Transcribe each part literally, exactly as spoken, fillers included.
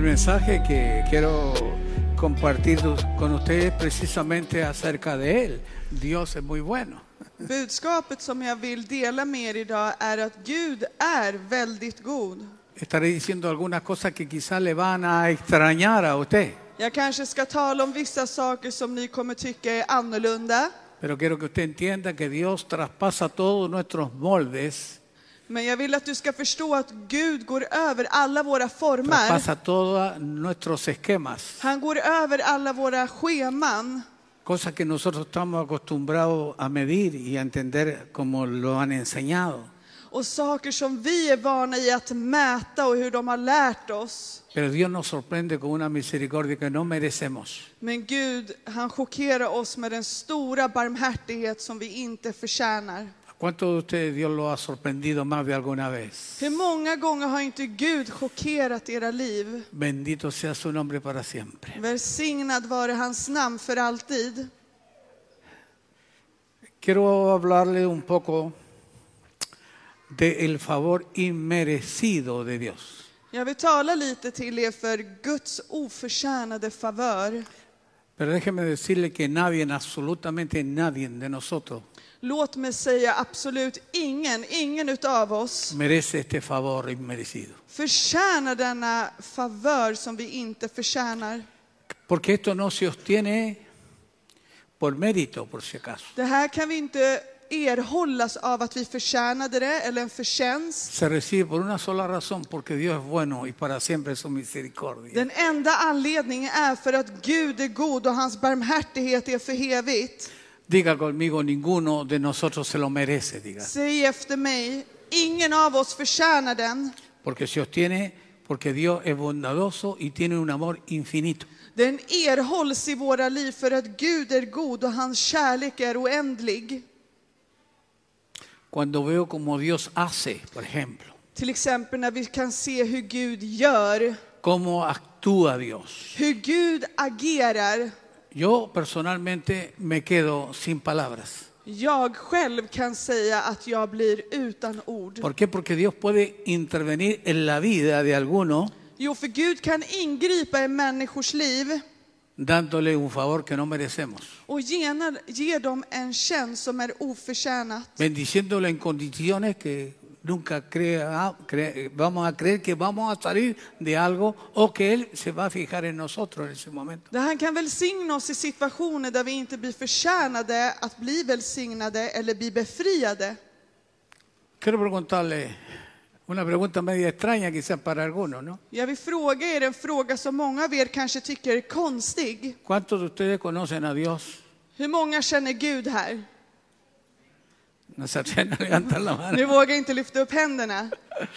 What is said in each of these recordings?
mensaje que quiero compartir con ustedes precisamente acerca de Él. Dios es muy bueno. Budskapet som jag vill dela med er idag är att Gud är väldigt god. Estaré diciendo algunas cosas que quizás le van a extrañar a usted. Jag kanske ska tala om vissa saker som ni kommer tycka är annorlunda. Pero quiero que usted entienda que Dios traspasa todos nuestros moldes. Men jag vill att du ska förstå att Gud går över alla våra former. Traspasa todos nuestros esquemas. Han går över alla våra scheman. Cosas que nosotros estamos acostumbrados a medir y a entender como lo han enseñado. Och saker som vi är vana i att mäta och hur de har lärt oss. Pero Dios nos sorprende con una misericordia que no merecemos. Men Gud, han chockerar oss med den stora barmhärtighet som vi inte förtjänar. ¿Cuántos de ustedes Dios lo ha sorprendido más de alguna vez? Hur många gånger har inte Gud chockerat era liv? Bendito sea su nombre para siempre. Välsignad vare hans namn för alltid. Quiero hablarle un poco del favor inmerecido de Dios. Jag vill tala lite till er för Guds oförtjänade favör. Pero déjeme decirle que nadie, absolutamente nadie de nosotros Låt mig säga absolut ingen, ingen utav oss merece este favor inmerecido. förtjänar denna favör som vi inte förtjänar. Porque esto no se obtiene por mérito, por si acaso. Det här kan vi inte erhållas av att vi förtjänade det eller en förtjänst. Se recibe por una sola razón, porque Dios es bueno y para siempre es su misericordia. Den enda anledningen är för att Gud är god och hans barmhärtighet är för evigt. Diga conmigo, ninguno de nosotros se lo merece, diga. Säg efter mig, ingen av oss förtjänar den. Porque se obtiene porque Dios es bondadoso y tiene un amor infinito. Den erhålls i våra liv för att Gud är god och hans kärlek är oändlig. Cuando veo como Dios hace, por ejemplo. Till exempel när vi kan se hur Gud gör. Cómo actúa Dios. Hur Gud agerar. Yo personalmente me quedo sin palabras. Jag själv kan säga att jag blir utan ord. ¿Por qué? Porque Dios puede intervenir en la vida de alguno. Jo, för Gud kan ingripa i människors liv. Dándole un favor que no merecemos. Och ge, ge dem en tjänst som är oförtjänat. Bendiciéndole en condiciones que nunca crea, crea, vamos a creer que vamos a salir de algo o que Él se va a fijar en nosotros en ese momento. Det här kan välsigna oss i situationer där vi inte blir förtjänade att bli välsignade eller bli befriade. Quiero preguntarle una pregunta media extraña quizás para algunos, ¿no? Jag vill fråga er en fråga som många av er kanske tycker är konstig. ¿Cuántos de ustedes conocen a Dios? Hur många känner Gud här? No se atreven a levantar la mano. Ni vågar inte lyfta upp händerna.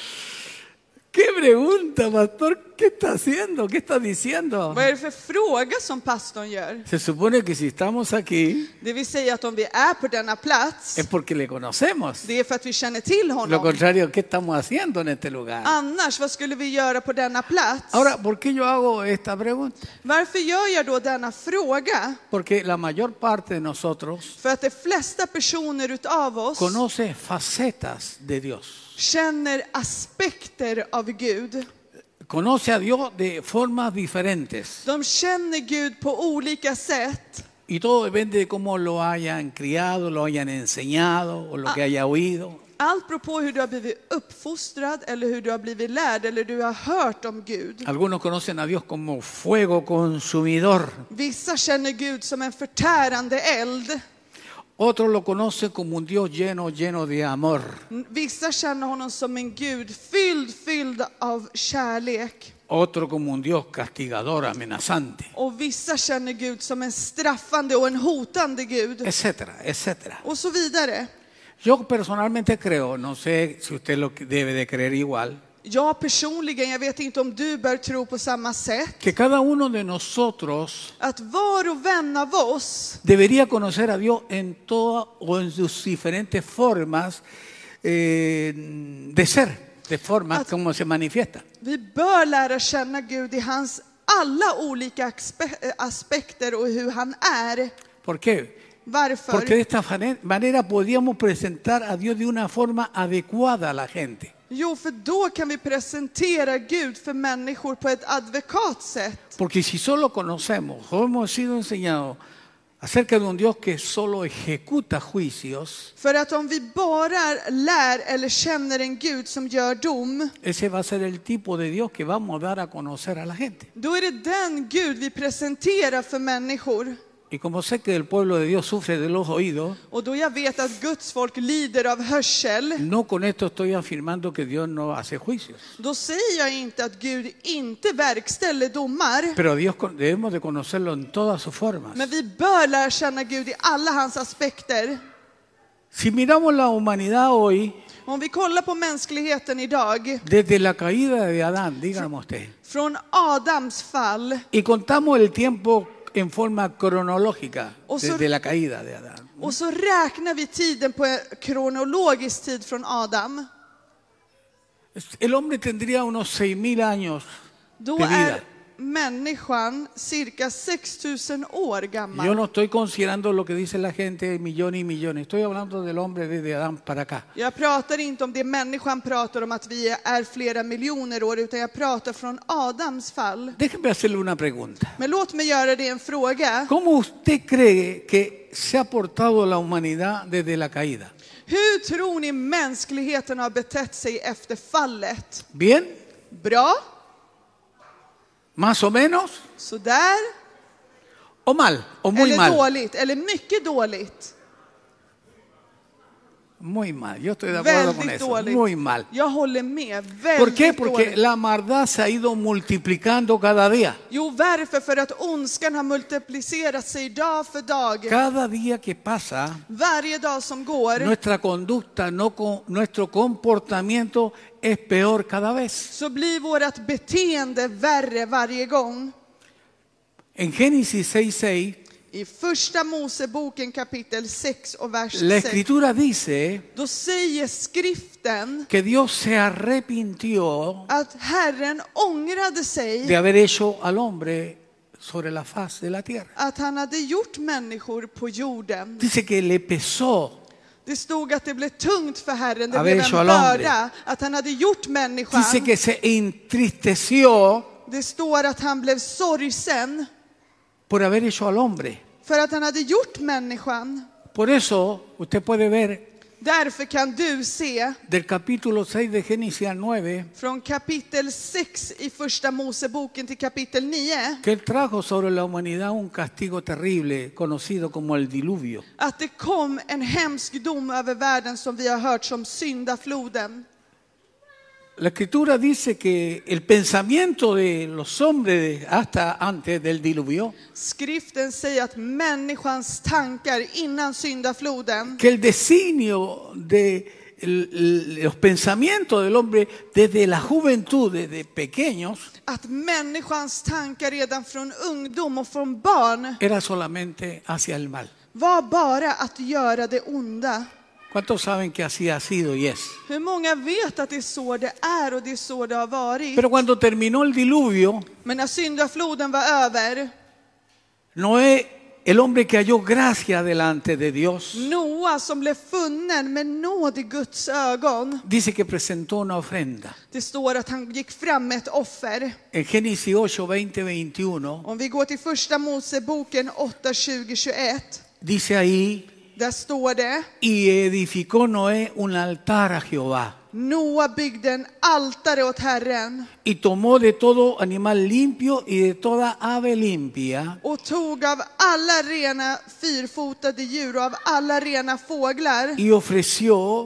¿Qué pregunta, pastor? ¿Qué está haciendo? ¿Qué está diciendo? Vad är det för fråga som pastorn gör? Se supone que si estamos aquí Det vill säga att om vi är på denna plats, es porque le conocemos. det är för att vi känner till Lo honom. contrario, ¿qué estamos haciendo en este lugar? Annars, vad skulle vi göra på denna plats? Ahora, ¿por qué yo hago esta pregunta? Varför gör jag då denna fråga? Porque la mayor parte de nosotros För att de flesta personer utav oss conoce facetas de Dios. känner aspekter av Gud. Conoce a Dios de formas diferentes. De känner Gud på olika sätt. Y todo depende de cómo lo hayan criado, lo hayan enseñado o lo que haya oído. Allt beror på hur du har blivit uppfostrad eller hur du har blivit lärd eller du har hört om Gud. Algunos conocen a Dios como fuego consumidor. Vissa känner Gud som en förtärande eld. Otros lo conocen como un Dios lleno, lleno de amor. Vissa känner honom som en Gud fylld, fylld av kärlek. Otro como un Dios castigador, amenazante. Och vissa känner Gud som en straffande och en hotande Gud. Etcétera, etcétera. Och så vidare. Yo personalmente creo, no sé si usted lo debe de creer igual, Jag personligen, jag vet inte om du bör tro på samma sätt, que cada uno de nosotros att var och en av oss debería conocer a Dios en todas o en sus diferentes formas eh, de ser, de formas Att- como se manifiesta. vi bör lära känna Gud i hans alla olika aspe- aspekter och hur han är. ¿Por qué? Varför? Porque de esta manera podríamos presentar a Dios de una forma adecuada a la gente. Jo, för då kan vi presentera Gud för människor på ett advokat sätt. Porque si solo conocemos o hemos sido enseñados acerca de un Dios que solo ejecuta juicios, För att om vi bara lär eller känner en Gud som gör dom, ese va a ser el tipo de Dios que vamos a dar a conocer a la gente. då är det den Gud vi presenterar för människor. Y como sé que el pueblo de Dios sufre de los oídos, Och då jag vet att Guds folk lider av hörsel, no con esto estoy afirmando que Dios no hace juicios. då säger jag inte att Gud inte verkställer domar. Pero a Dios con- debemos de conocerlo en todas sus formas. Men vi bör lära känna Gud i alla hans aspekter. Si miramos la humanidad hoy, Om vi kollar på mänskligheten idag, desde la caída de Adán, dígame usted, från Adams fall, y contamos el tiempo en forma cronológica, O så- desde la caída de Adán. och så räknar vi tiden på en kronologisk tid från Adam, El hombre tendría unos seis mil años då de vida. är människan cirka sex tusen år Yo gammal. no estoy considerando lo que dice la gente, millones y millones. Estoy hablando del hombre desde Adán para acá. Jag pratar inte om det människan pratar om att vi är flera miljoner år, utan jag pratar från Adams fall. Déjeme hacerle una pregunta. Men låt mig göra det en fråga. ¿Cómo usted cree que se ha portado la humanidad desde la caída? Hur tror ni mänskligheten har betett sig efter fallet? ¿Bien? Bra? ¿Más o menos? Sådär? ¿O mal? ¿O muy Eller mal? dåligt? Eller mycket dåligt? Muy mal. Yo estoy de acuerdo con Väldigt eso. dåligt. Muy mal. Jag håller med. ¿Por qué? Väldigt Porque dåligt. la maldad se ha ido multiplicando cada día. Jo, varför? För att ondskan har multiplicerat sig dag för dag. Cada día que pasa, Varje dag som går nuestra conducta, no con- nuestro comportamiento es peor cada vez. så blir vårt beteende värre varje gång. En Génesis seis seis, I första Moseboken kapitel sex och vers la sex, escritura dice då säger skriften que Dios se arrepintió att Herren ångrade sig de haber hecho al hombre sobre la faz de la tierra. att han hade gjort människor på jorden. Dice que le pesó Det stod att det blev tungt för Herren, det Haber blev hecho en al hombre. börda, att han hade gjort människan. Dice que se entristeció Det står att han blev sorgsen por haber hecho al hombre. för att han hade gjort människan. Por eso usted puede ver Därför kan du se del capítulo seis de Génesis al nueve från kapitel sex i första Moseboken till kapitel nio que él trajo sobre la humanidad un castigo terrible conocido como el diluvio. att det kom en hemsk dom över världen som vi har hört som syndafloden. La escritura dice que el pensamiento de los hombres hasta antes del diluvio, Skriften säger att människans tankar innan syndafloden, que el designio de el- el- los pensamientos del hombre desde la juventud, desde pequeños, att människans tankar redan från ungdom och från barn era solamente hacia el mal. var bara att göra det onda. ¿Cuántos saben que así ha sido y es? Hur många vet att det är så det är och det är så det har varit? Pero cuando terminó el diluvio, Men när syndafloden var över, Noé, el hombre que halló gracia delante de Dios, Noa som blev funnen med nåd i Guds ögon, dice que presentó una ofrenda. det står att han gick fram med ett offer. En Génesis ocho, veinte, veintiuno, Om vi går till första Moseboken åtta, tjugo, tjugoett, dice ahí, där står det: y edificó Noé un altar a Jehová, Noa byggde en altare åt Herren y tomó de todo animal limpio y de toda ave limpia, och tog av alla rena fyrfotade djur och av alla rena fåglar y ofreció,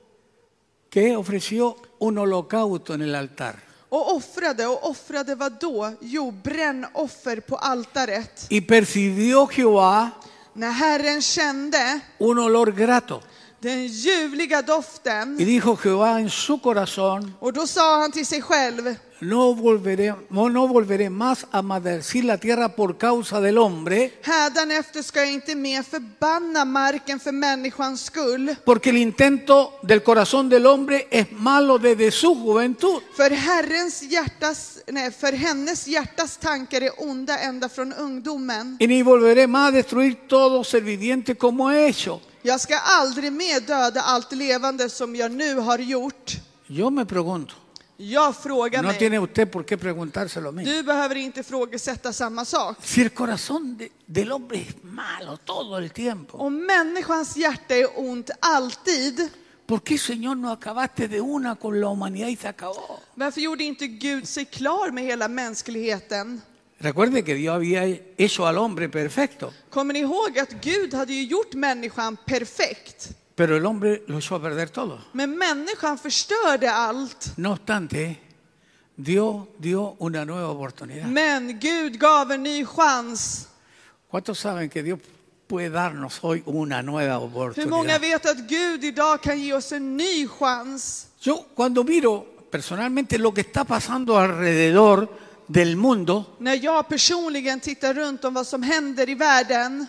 ¿qué? Ofreció un holocausto en el altar. och offrade. Och offrade vad då? Jo, brännoffer på altaret. Y percibió Jehová När Herren kände un olor grato. den ljuvliga Y doften, dijo Jehová en su corazón, och då sa han till sig själv: no volveré, no, no volveré más a maldecir la tierra por causa del hombre, hädanefter ska jag inte mer förbanna marken för människans skull. porque el intento del corazón del hombre es malo desde su juventud. För Herrens hjärtas, nej, för hennes hjärtas tankar är onda ända från ungdomen. Y ni volveré más a destruir todo ser viviente como he hecho. Jag ska aldrig mer döda allt levande som jag nu har gjort. Yo me pregunto, Jag frågar no mig, tiene usted por qué preguntarse lo mismo. du behöver inte ifrågasätta samma sak. Si el corazón de- del hombre es malo todo el tiempo, Om människans hjärta är ont alltid, ¿por qué, Señor, no acabaste de una con la humanidad y se acabó? varför gjorde inte Gud sig klar med hela mänskligheten? Recuerde que Dios había hecho al hombre perfecto, Kommer ni ihåg att Gud hade ju gjort människan perfekt? pero el hombre lo echó a perder todo. Men människan förstörde allt. No obstante, Dios dio una nueva oportunidad. Men Gud gav en ny chans. ¿Cuántos saben que Dios puede darnos hoy una nueva Hur många oportunidad? vet att Gud idag kan ge oss en ny chans? Yo cuando miro personalmente lo que está pasando alrededor del mundo, När jag personligen tittar runt om vad som händer i världen,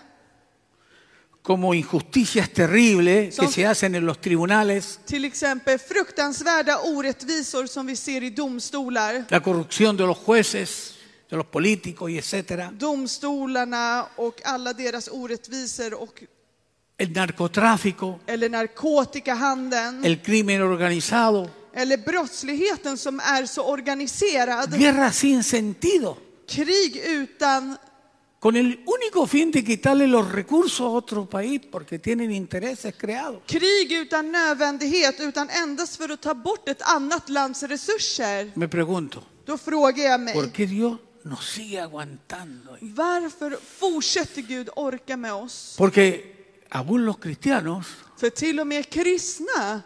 como injusticias terribles que Son- se hacen en los tribunales, till exempel fruktansvärda orättvisor som vi ser i domstolar, la corrupción de los jueces, de los políticos y etcétera, domstolarna och alla deras orättvisor och, el narcotráfico, eller narkotikahandeln, el crimen organizado, eller brottsligheten som är så organiserad, guerra sin sentido, krig utan, con el único fin de quitarle los recursos a otro país porque tienen intereses creados. krig utan nödvändighet, utan endast för att ta bort ett annat lands resurser. Me pregunto, Då frågar jag mig, ¿por qué Dios nos sigue aguantando? varför fortsätter Gud orka med oss? Porque aún los cristianos För till och med kristna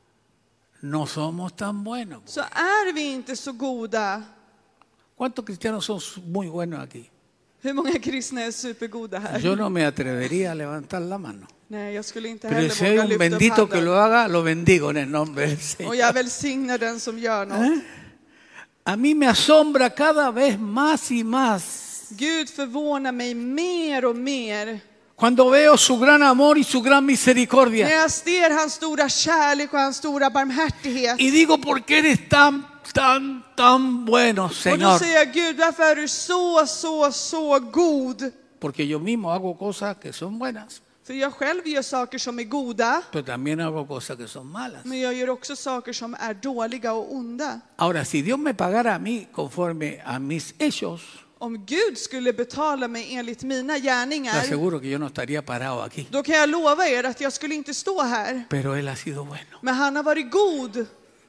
no somos tan buenos. så är vi inte så goda. ¿Cuántos cristianos son muy buenos aquí? Hur många kristna är supergoda här? Yo no me atrevería a levantar la mano. Nej, jag skulle inte Pero heller si hay våga un lyfta upp bendito que handen. lo haga, lo bendigo en el nombre del Och Señor. jag välsignar den som gör något. ¿Eh? A mí me asombra cada vez más y más Gud förvånar mig mer och mer. cuando veo su gran amor y su gran När misericordia. jag ser hans stora kärlek och hans stora barmhärtighet. Y digo, ¿por qué eres tan, tan, tan bueno, Och då Señor? säger jag, Gud, varför är du så, så, så god? Porque yo mismo hago cosas que son buenas, För jag själv gör saker som är goda, pero también hago cosas que son malas. men jag gör också saker som är dåliga och onda. Ahora, si Dios me pagara a mí conforme a mis hechos, Om Gud skulle betala mig enligt mina le gärningar, aseguro que yo no estaría parado aquí. då kan jag lova er att jag skulle inte stå här. Pero Él ha sido bueno, Men han har varit god,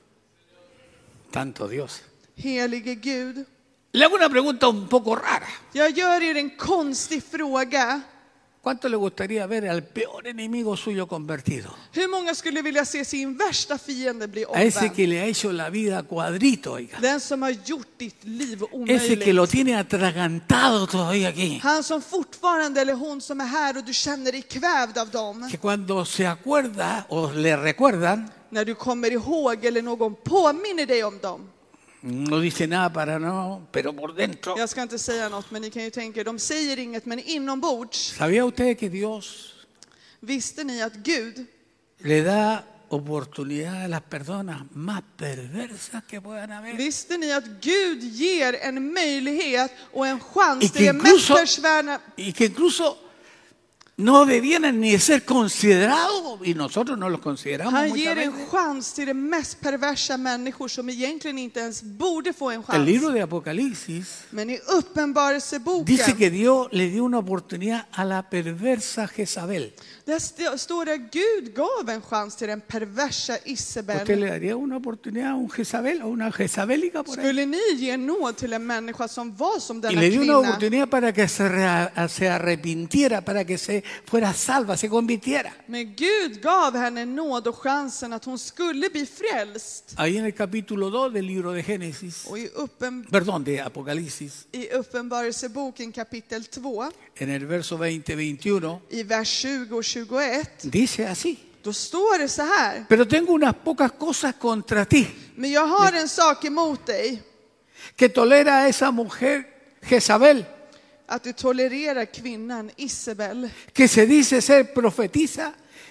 tanto Dios. helige Gud. Le hago una pregunta un poco rara. Jag gör er en konstig fråga. ¿Cuánto le gustaría ver al peor enemigo suyo convertido? Hur många skulle vilja se sin värsta fiende bli A ese omvänd? que le ha hecho la vida cuadrito, oiga. Den som har gjort ditt liv Ese que lo omöjligt. tiene atragantado todavía aquí. Han som fortfarande, eller hon som är här och du känner dig kvävd av dem. Que cuando se acuerda o le recuerdan, När du kommer ihåg eller någon påminner dig om dem. no dice nada para no, pero por dentro. Jag ska inte säga något, men ni kan ju tänka er, de säger inget, men inombords. ¿Sabía usted que Dios Visste ni att Gud le da oportunidad a las personas más perversas que puedan haber? Visste ni att Gud ger en möjlighet och en chans Y till que det mest incluso, försvärna, y que incluso no debieran ni de ser considerados, y nosotros no los consideramos han muchas ger en veces. chans till de mest perversa människor som egentligen inte ens borde få en El libro chans. de Apocalipsis Men i dice Uppenbarelseboken, que Dios le dio una oportunidad a la perversa Jezabel. där st- står det att Gud gav en chans till den perversa ¿Usted Isabel. le daría una oportunidad a un Jezabel o una Jezabélica por ahí? Skulle ni ge nåd till en människa som var som Y denna le dio una kvinna? oportunidad para que se, re- se arrepintiera, para que se fuera salva, se convirtiera. Men Gud gav henne nåd och chansen att hon skulle bli frälst. Ahí en el capítulo dos del libro de Génesis, Och i, uppen, perdón, de Apocalipsis, i Uppenbarelseboken kapitel två, en el verso veinte veintiuno, i vers tjugo och tjugoett, dice así: då står det så här. pero tengo unas pocas cosas contra ti, Men jag har en sak emot dig, que tolera a esa mujer Jezabel, att du tolererar kvinnan Isabel, que se dice ser profetisa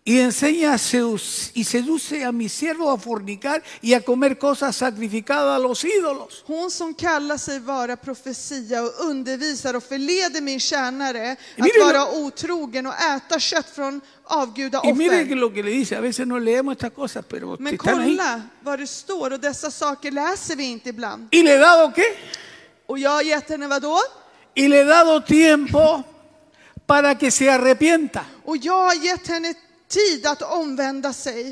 y enseña a seus- y seduce a mis siervos a fornicar y a comer cosas sacrificadas a los ídolos. Hon som kallar sig vara profetia och undervisar och förleder min tjänare att Mire lo- vara otrogen och äta kött från Y mire que avgudaoffer. lo que le dice, a veces no leemos estas cosas, pero Men están ahí. kolla vad det står, och dessa saker läser vi inte ibland. Y le he dado qué? Och jag har gett henne vad då? Y le he dado tiempo para que se arrepienta. Och jag har gett henne tid att omvända sig.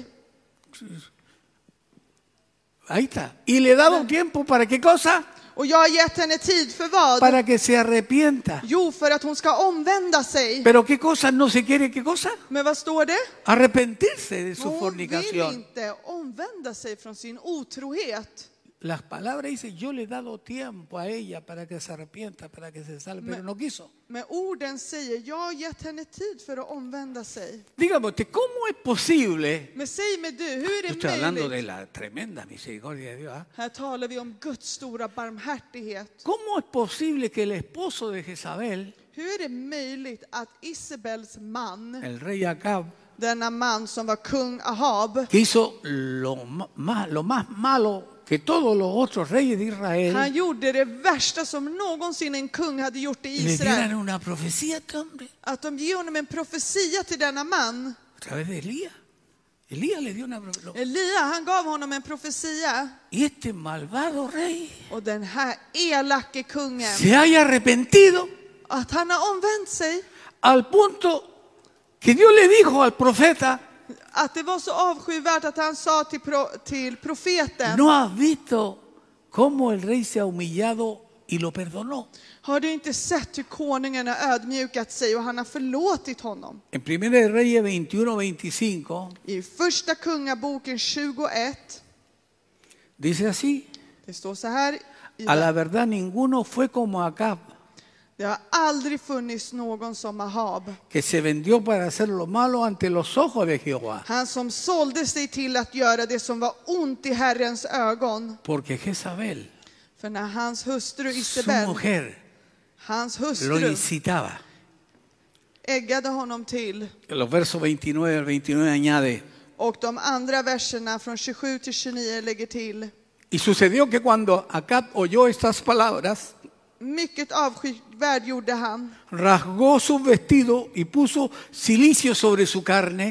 Ahí está. Y le he dado tiempo para qué cosa? Och jag har gett henne tid för vad? Para que se arrepienta. Jo, för att hon ska omvända sig. Pero qué cosa no se quiere, qué cosa? Men vad står det? Arrepentirse de su Hon vill fornicación. inte omvända sig från sin otrohet. Las palabras dicen, yo le he dado tiempo a ella para que se arrepienta, para que se salve, pero no quiso. Men orden säger, jag har gett henne tid för att omvända sig. Dígame usted, ¿cómo es posible? Men säg mig du, hur är Yo det estoy hablando de möjligt? la tremenda misericordia de Dios. ¿ah? Här talar vi om Guds stora barmhärtighet. ¿Cómo es posible que el esposo de Jezabel, Hur är det möjligt att Isabels man, el rey Acab, denna man som var kung Ahab, que hizo lo ma- más, lo más malo que todos los otros reyes de Israel, han gjorde det värsta som någonsin en kung hade gjort i le Israel. dieran una profecía a este hombre Att de ger honom en profetia till denna man. a través de Elías? Elías le dio una profecía. Elia, han gav honom en profetia. Y este malvado rey Och den här elake kungen, se haya arrepentido att han har omvänt sig. al punto que Dios le dijo al profeta, Att det var så avskyvärt att han sa till, pro, till profeten, ¿no has visto cómo el rey se ha humillado y lo perdonó? har du inte sett hur konungen har ödmjukat sig och han har förlåtit honom? En Primera de Reyes veintiuno veinticinco I första kungaboken tjugoett, dice así, det står så här, i, a la verdad ninguno fue como Acab, det har aldrig funnits någon som Ahab, que se vendió para hacer lo malo ante los ojos de Jehová. han som sålde sig till att göra det som var ont i Herrens ögon. Porque Jezabel, För när hans hustru su Isabel, mujer, hans lo hustru, incitaba. äggade honom till. En los versos veintinueve al veintinueve añade, Och de andra verserna från tjugosju till tjugonio lägger till. y sucedió que cuando Acab oyó estas palabras, Mycket avskyvärd gjorde han. rasgó su vestido y puso cilicio sobre su carne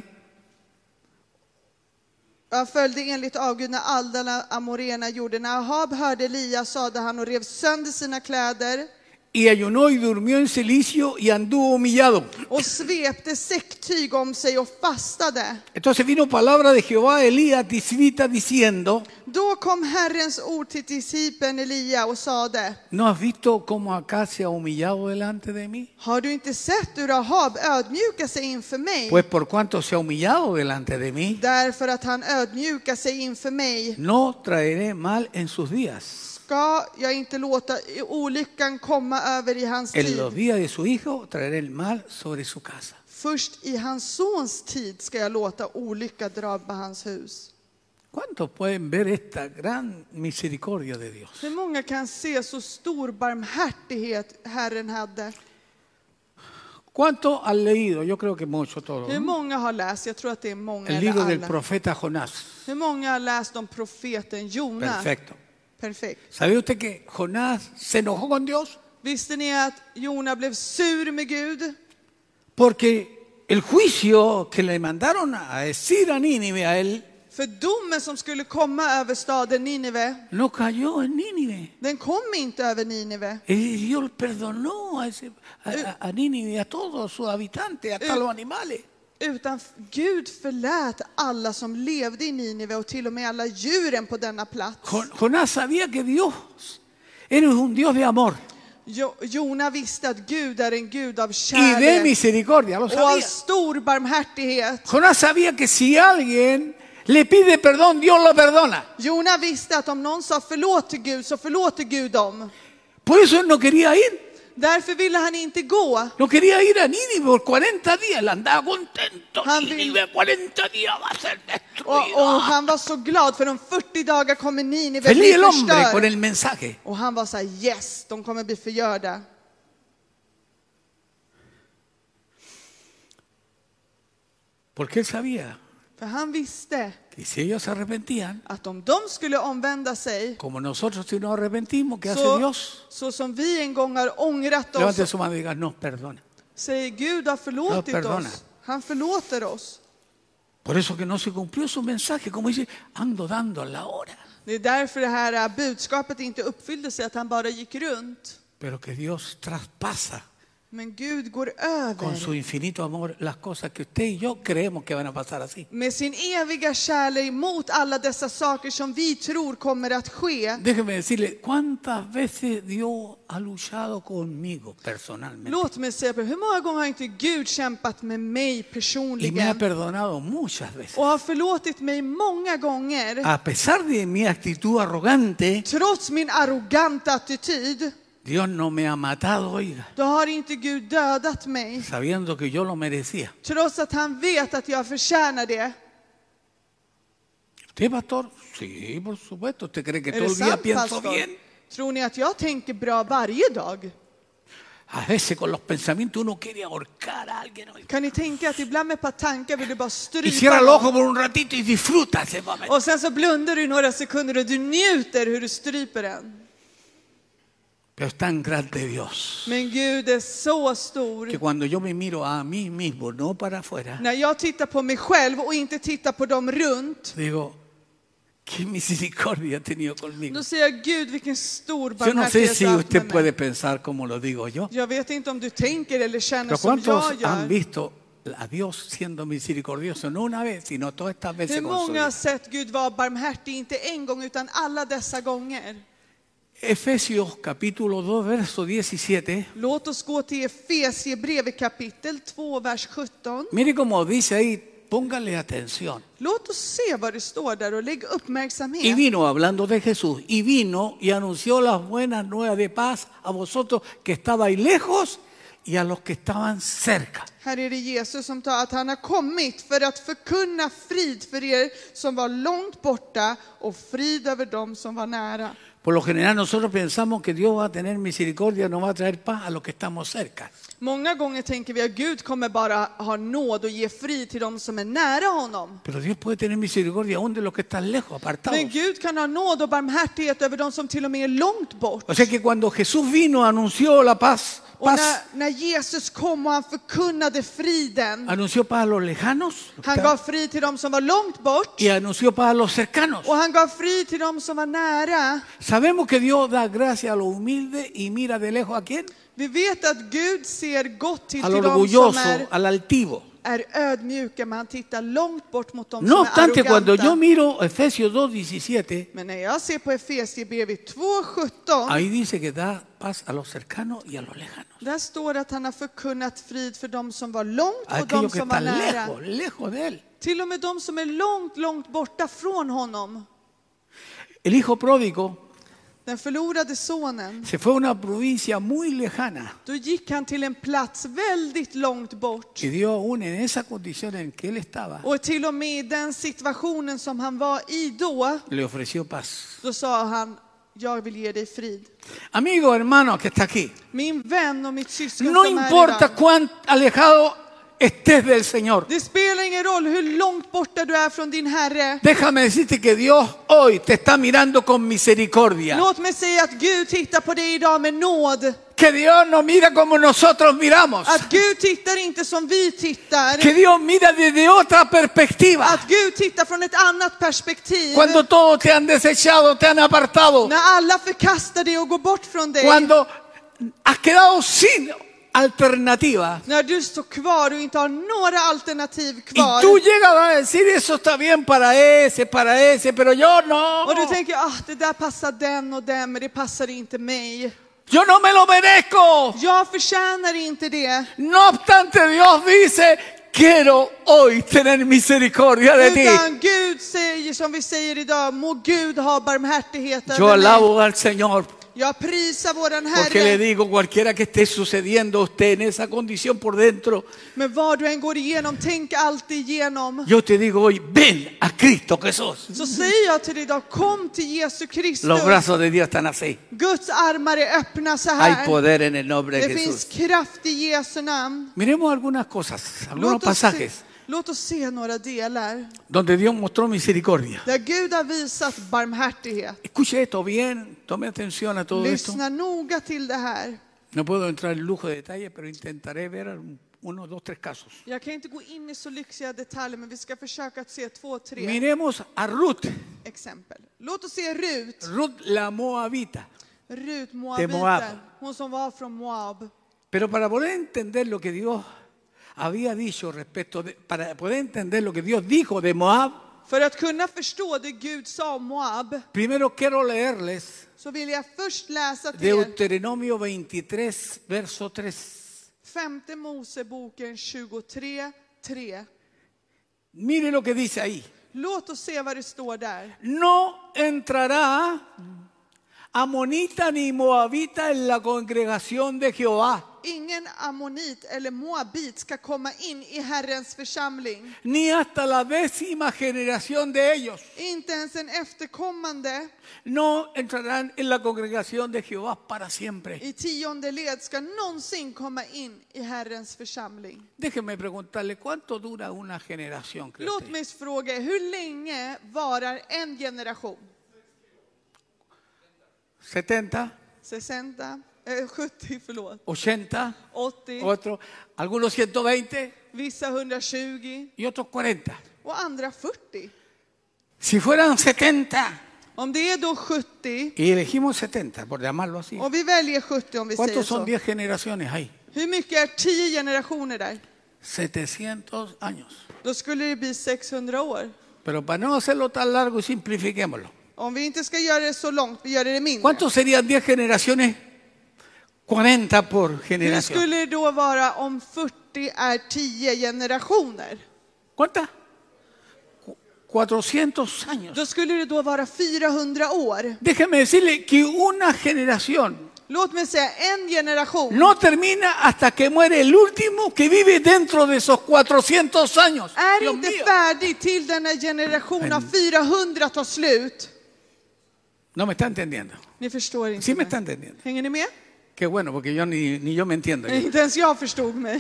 Jag följde enligt avgudna aldarna amorena gjorde. När Ahab hörde Elia sade han och rev sönder sina kläder y ayunó y durmió en cilicio y anduvo humillado. och svepte säcktyg om sig och fastade. Entonces vino palabra de Jehová a Elías tisbita diciendo, Då kom Herrens ord till discipeln Elia och sade, ¿no has visto cómo acá se ha humillado delante de mí? har du inte sett hur Ahab ödmjukar sig inför mig? Pues por cuanto se ha humillado delante de mí, Därför att han ödmjukar sig inför mig no traeré mal en sus días. ska jag inte låta olyckan komma över i hans En los tid. días de su hijo traeré el mal sobre su casa. Först i hans sons tid ska jag låta olycka drabba hans hus. ¿Cuántos pueden ver esta gran misericordia de Dios? Hur många kan se så stor barmhärtighet Herren hade? ¿Cuántos han leído? Yo creo que mucho todos. Hur ¿no? många har läst? Jag tror att det är många El eller libro del alla. profeta Jonás. Hur många har läst om profeten Jona? Perfecto. Perfekt. ¿Sabía usted que Jonás se enojó con Dios? Visste ni att Jona blev sur med Gud? Porque el juicio que le mandaron a decir a Nínive a él För domen som skulle komma över staden Nineve, no cayó en Nínive. den kom inte över Nineve. Y Dios perdonó a, ese, a, a- a Nínive, a todos sus habitantes, hasta los animales. Utan Gud förlät alla som levde i Nineve och till och med alla djuren på denna plats. Jo- Jonás sabía que Dios era un Dios de amor Jo, Jona visste att Gud är en Gud av y de kärlek misericordia, lo och av sabía. stor barmhärtighet. Jonás sabía que si alguien le pide perdón, Dios lo perdona. Jona visste att om någon sa förlåt till Gud så förlåter Gud dem. Por eso él no quería ir. Därför ville han inte gå. No quería ir a Nínive por cuarenta días. Él andaba contento. Han Nínive, cuarenta días va a ser Och, destruido. och han var så glad för de fyrtio dagar kommer Nineve Feliz bli el hombre con förstörd. el mensaje. Och han var så här, yes, de kommer bli förgörda. Porque él sabía För han visste que si ellos se arrepentían, att om de skulle omvända sig, como nosotros si nos arrepentimos, ¿qué hace så, Dios? så som vi en gång har ångrat Levante oss, su mano y diga, nos perdona. säger Gud har förlåtit Ja, perdona. oss. Han förlåter oss. Por eso que no se cumplió su mensaje, como dice, ando dando la hora. Det är därför det här budskapet inte uppfyllde sig, att han bara gick runt. Pero que Dios traspasa Men Gud går con su över infinito amor las cosas que usted y yo creemos que van a pasar así. med sin eviga kärlek mot alla dessa saker som vi tror kommer att ske. Déjeme decirle, ¿cuántas veces Dios ha luchado conmigo personalmente? Låt mig säga, hur många gånger har inte Gud kämpat med mig Y me ha personligen perdonado muchas veces. och har förlåtit mig många gånger, A pesar de mi actitud arrogante, trots min arroganta attityd. Dios no me ha matado, oiga, Då har inte Gud dödat mig, sabiendo que yo lo merecía. trots att han vet att jag förtjänar det. ¿Usted, pastor? Sí, por supuesto. ¿Usted cree que Är todo det el día sant, pienso pastor? bien? Tror ni att jag tänker bra varje dag? A veces con los pensamientos uno quiere ahorcar a alguien. Oiga. Kan ni tänka att ibland med ett par tankar vill du bara Y cierra strypa el ojo någon, por un ratito y disfruta ese momento. och sen så blundar du i några sekunder och du njuter hur du stryper den. Pero es tan grande Dios Men Gud är så stor. que cuando yo me miro a mí mismo, no para afuera, När jag tittar på mig själv och inte tittar på dem runt, digo, qué misericordia ha tenido conmigo. då ser jag, Gud vilken stor Yo no sé barmhärtighet si du har haft usted med puede mig. pensar como lo digo yo, Jag vet inte om du tänker eller känner pero som ¿cuántos jag han gör. visto a Dios siendo misericordioso? No una vez, sino todas estas veces Hur con su många vida. har sett Gud vara barmhärtig, inte en gång utan alla dessa gånger? Efesios capítulo dos, verso diecisiete. Låt oss gå till Efesiebrevet kapitel två, vers sjutton. Mire cómo dice ahí, póngale atención. Låt oss se vad det står där och lägg Y uppmärksamhet. vino, hablando de Jesús, y vino y anunció las buenas nuevas de paz a vosotros que estabais lejos y a los que estaban cerca. Här är det Jesus som tar att han har kommit för att förkunna frid för er som var långt borta och frid över dem som var nära. Por lo general nosotros pensamos que Dios va a tener misericordia, nos va a traer paz a los que estamos cerca. Många gånger tänker vi att Gud kommer bara ha nåd och ge frid till dem som är nära honom. Pero Dios puede tener misericordia aún de los que están lejos, apartados. Men Gud kan ha nåd och barmhärtighet över dem som till och med är långt bort. O sea que cuando Jesús vino, anunció la paz, Och paz, när, när Jesus kom och han förkunnade friden, anunció paz a los lejanos han gav frid till dem som var långt bort y anunció paz a los cercanos. och han gav frid till dem som var nära. Sabemos que Dios da gracia a los humildes y mira de lejos a quién? Vi vet att Gud ser gott till, Al till dem som orgulloso, är, al altivo. är ödmjuka, men han tittar långt bort mot dem No som är obstante, cuando arroganta. yo miro Efesios dos diecisiete, Men när jag ser på Efesiebrevet två sjutton, ahí dice que da paz a los cercanos y a los lejanos. där står det att han har förkunnat frid för dem som var långt A och de aquellos que som var están nära. lejos, lejos de él. Till och med de som är långt, långt borta från honom. El hijo pródigo Den förlorade sonen, se fue a una provincia muy lejana då gick han till en plats väldigt långt bort. y Dios aún en esa condición en que él estaba Och till och med i den situationen som han var i då, le ofreció paz. då sa han, jag vill ge dig frid. Amigo, hermano que está aquí, Min vän och mitt syskon no som är importa idag. cuán alejado estés del Señor, Det spelar ingen roll hur långt borta du är från din Herre. déjame decirte que Dios hoy te está mirando con misericordia. Låt mig säga att Gud tittar på dig idag med nåd. Que Dios no mira como nosotros miramos. Att Gud tittar inte som vi tittar. Que Dios mira desde otra perspectiva. Att Gud tittar från ett annat perspektiv. Cuando todos te han desechado, te han apartado. När alla förkastar dig och går bort från dig. Cuando has quedado sin alternativa. När du står kvar och inte har några alternativ Y kvar. tú llegas a decir, eso está bien para ese, para ese, pero yo no. Och du tänker, ah, det där passar den och den, men det passar inte mig. Yo no me lo merezco. Jag förtjänar inte det. No obstante, Dios dice, quiero hoy tener misericordia de ti. Utan Gud säger, som vi säger idag, må Gud ha barmhärtighet Yo över mig. alabo al Señor. Jag prisar våran Porque le Herre. digo, cualquiera que esté sucediendo a usted en esa condición por dentro, Men vad du än går igenom, tänk alltid igenom. yo te digo hoy, ven a Cristo Jesús. Så säger jag till dig idag, kom till Jesus Kristus. Los brazos de Dios están así. Guds armar är öppna så Hay här. poder en el nombre de Det finns Jesús. kraft i Jesu namn. Miremos algunas cosas, algunos Låt oss, se, pasajes. Låt oss se några delar donde Dios mostró misericordia. där Gud har visat barmhärtighet. Escuche esto bien, tome atención a todo esto. Lyssna noga till det här. No puedo entrar en lujo de detalle, pero intentaré ver uno, dos, tres casos. Jag kan inte gå in i så lyxiga detaljer, men vi ska försöka att se två, tre Miremos a Ruth, exempel. Låt oss se Rut. Ruth la Moabita. Rut, Moab. Moabiten. Hon som var från Moab. Pero para poder entender lo que Dios había dicho respecto de, para poder entender lo que Dios dijo de Moab, För att kunna förstå det Gud sa om Moab, primero quiero leerles så vill jag först läsa till Deuteronomio veintitrés, verso tres. Femte Moseboken tjugotre, tre. Mire lo que dice ahí. Låt oss se vad det står där. No entrará amonita ni moabita en la congregación de Jehová, Ingen ammonit eller moabit ska komma in i Herrens församling. ni hasta la décima generación de ellos. Inte ens en efterkommande No entrarán en la congregación de Jehová para siempre. i tionde led ska någonsin komma in i Herrens församling. Déjeme preguntarle, ¿cuánto dura una generación? cree Låt usted? mig fråga, hur länge varar en generation? setenta, sextio, eh, sjuttio, förlåt. ochenta, åttio, otros, algunos ciento veinte vissa hundratjugo y otros cuarenta. och andra fyrtio. Si fueran setenta, Om det är då sjuttio, y elegimos setenta, por llamarlo así, och vi väljer sjuttio om vi säger ¿cuántos son så. diez generaciones ahí? Hur mycket är tio generationer där? setecientos años. Då skulle det bli sexhundra år. Pero para no hacerlo tan largo, simplifiquémoslo. Om vi inte ska göra det så långt, vi gör det mindre. ¿Cuántos serían diez generaciones? cuarenta por Hur generación. skulle det då vara om fyrtio är tio generationer? ¿Cuántas? Cu- cuatrocientos años. Då skulle det då vara fyrahundra år. Déjeme decirle que una generación Låt mig säga, en generation no termina hasta que muere el último que vive dentro de esos cuatrocientos años. är Dios inte mío. färdig till denna generation av fyrahundra tar slut. No me está entendiendo. Ni förstår inte Sí me mig. está entendiendo. Hänger ni med? Qué bueno, porque yo ni, ni yo me entiendo. Inte ens jag förstod mig.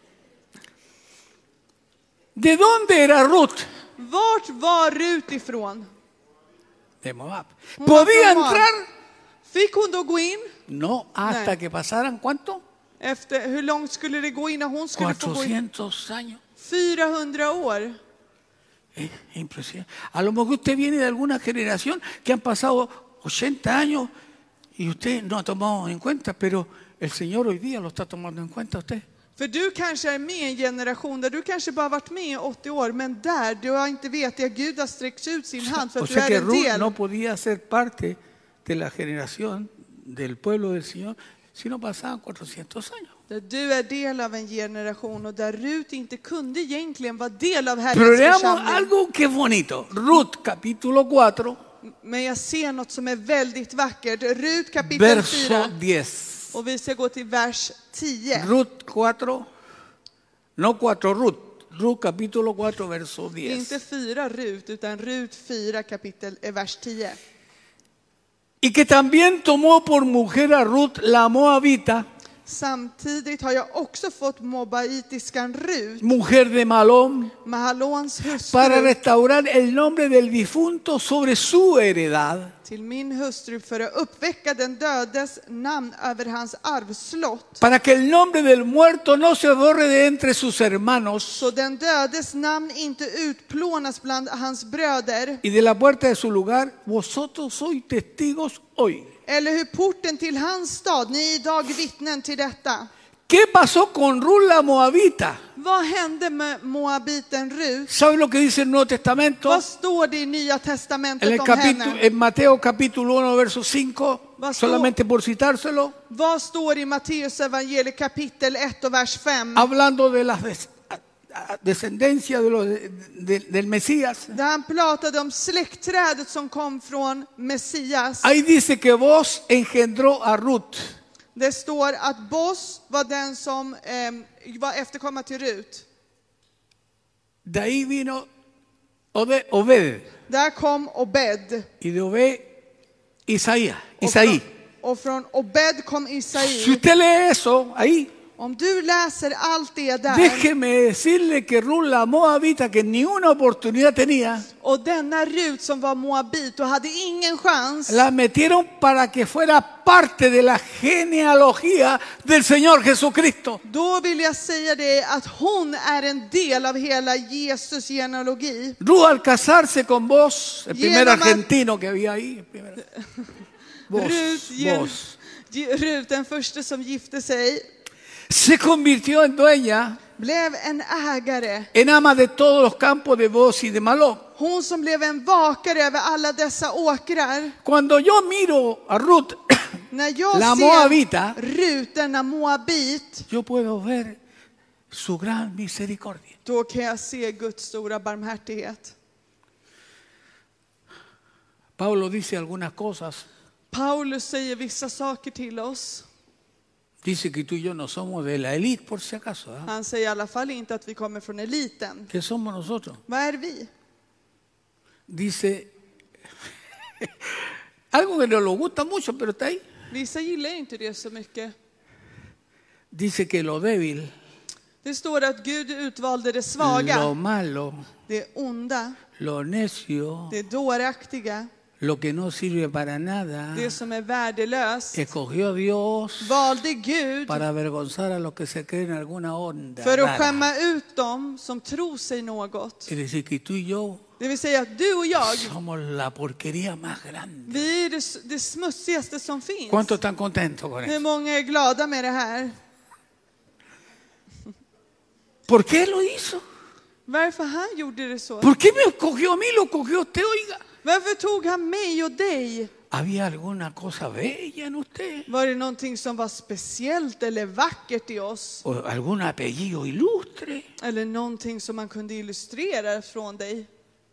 ¿De dónde era Ruth? Vart var Rut ifrån? De Moab. Hon var ¿Podía från Moab. entrar? Fick hon då gå in? No, hasta Nej. que pasaran, ¿cuánto? Efter, hur långt skulle det gå innan hon skulle få gå in? cuatrocientos años. fyrahundra år. Es impresionante. A lo mejor usted viene de alguna generación que han pasado ochenta años y usted no ha tomado en cuenta, pero el Señor hoy día lo está tomando en cuenta usted. För du kanske är med i en generation där du kanske bara varit med i åttio år, men där du har inte vetat att Gud har sträckt ut sin hand för O att du sea är que en Ruth del. no podía ser parte de la generación del pueblo del Señor si no pasaban cuatrocientos años. Där du är del av en generation och där Rut inte kunde egentligen vara del av Pero Herrens veamos församling. algo que es bonito. Ruth capítulo cuatro, Men jag ser något som är väldigt vackert. Rut kapitel verso fyra. diez. Och vi ska gå till vers tio. Ruth cuatro, no cuatro, Ruth. Ruth capítulo cuatro, verso diez. Inte fyra Rut, utan Rut fyra kapitel, eh, vers tio. Y que también tomó por mujer a Ruth la Moabita, Samtidigt har jag också fått mobaitiskan Rut, mujer de Malón, Mahalons para hustru, restaurar el nombre del difunto sobre su heredad. till min hustru för att uppväcka den dödes namn över hans arvslott. Para que el nombre del muerto no se borre de entre sus hermanos Så den dödes namn inte utplånas bland hans bröder. y de la puerta de su lugar, vosotros sois testigos hoy. Eller hur porten till hans stad, ni är idag vittnen till detta. ¿Qué pasó con Ruth la Moabita? Vad hände med Moabiten Rut? ¿Sabe lo que dice el Nuevo Testamento? Vad står det i Nya En, Testamentet el om capítulo, henne? en Mateo capítulo uno, verso cinco, Vad står- solamente por citárselo, Vad står i Matteus evangeliet kapitel ett och vers fem? hablando de la des- a- a- descendencia de los, de- de- del Mesías. Där han pratade om släktträdet som kom från Messias. Ahí dice que vos engendró a Ruth. Det står att Bos var den som eh, var efterkommare till Rut. De ahí vino Obed, Obed, Där kom Obed. y de Obed Isaías, Och Isaí. från, och från Obed kom Si Isai. usted lee eso ahí, Om du läser allt det där, déjeme decirle que Ruth la moabita, que ni una oportunidad tenía, och denna Rut som var moabit och hade ingen chans, la metieron para que fuera parte de la genealogía del Señor Jesucristo. då vill jag säga det att hon är en del av hela Jesus genealogi. Ruth, al casarse con vos, el primer Genom att- argentino que había ahí, el primer- vos, Rut, ge- vos, ge- Rut, den första som gifte sig, se convirtió en dueña, blev en ägare. en ama de todos los campos de Boz y de Malón. Hon som blev en vakare över alla dessa åkrar. Cuando yo miro a Ruth, När jag la ser moabita, Rut, denna moabit, yo puedo ver su gran misericordia. då kan jag se Guds stora barmhärtighet. Pablo dice algunas cosas. Paulus säger vissa saker till oss. Dice que tú y yo no somos de la élite, por si acaso. ¿eh? Han säger i alla fall inte att vi kommer från eliten. ¿Qué somos nosotros? Vad är vi? Dice algo que no nos gusta mucho, pero está ahí. Vissa gillar inte det så mycket. Dice que lo débil, Det står att Gud utvalde det svaga, lo malo, det onda, lo necio, det dåraktiga, lo que no sirve para nada, det som är värdelöst. escogió Dios Valde Gud para avergonzar a los que se creen alguna onda för att rara. skämma ut dem som tror sig något. Es decir, que tú y yo Det vill säga att du och jag, somos la porquería más grande. vi är det, det smutsigaste som finns. ¿Cuántos están contentos con Hur eso? många är glada med det här? ¿Por qué lo hizo? Varför han gjorde det så? ¿Por qué me escogió a mí, lo escogió a usted, oiga? Varför tog han mig och dig? ¿Había alguna cosa bella en usted? Var det någonting som var speciellt eller vackert i oss? ¿O algún apellido ilustre? Eller någonting som man kunde illustrera från dig?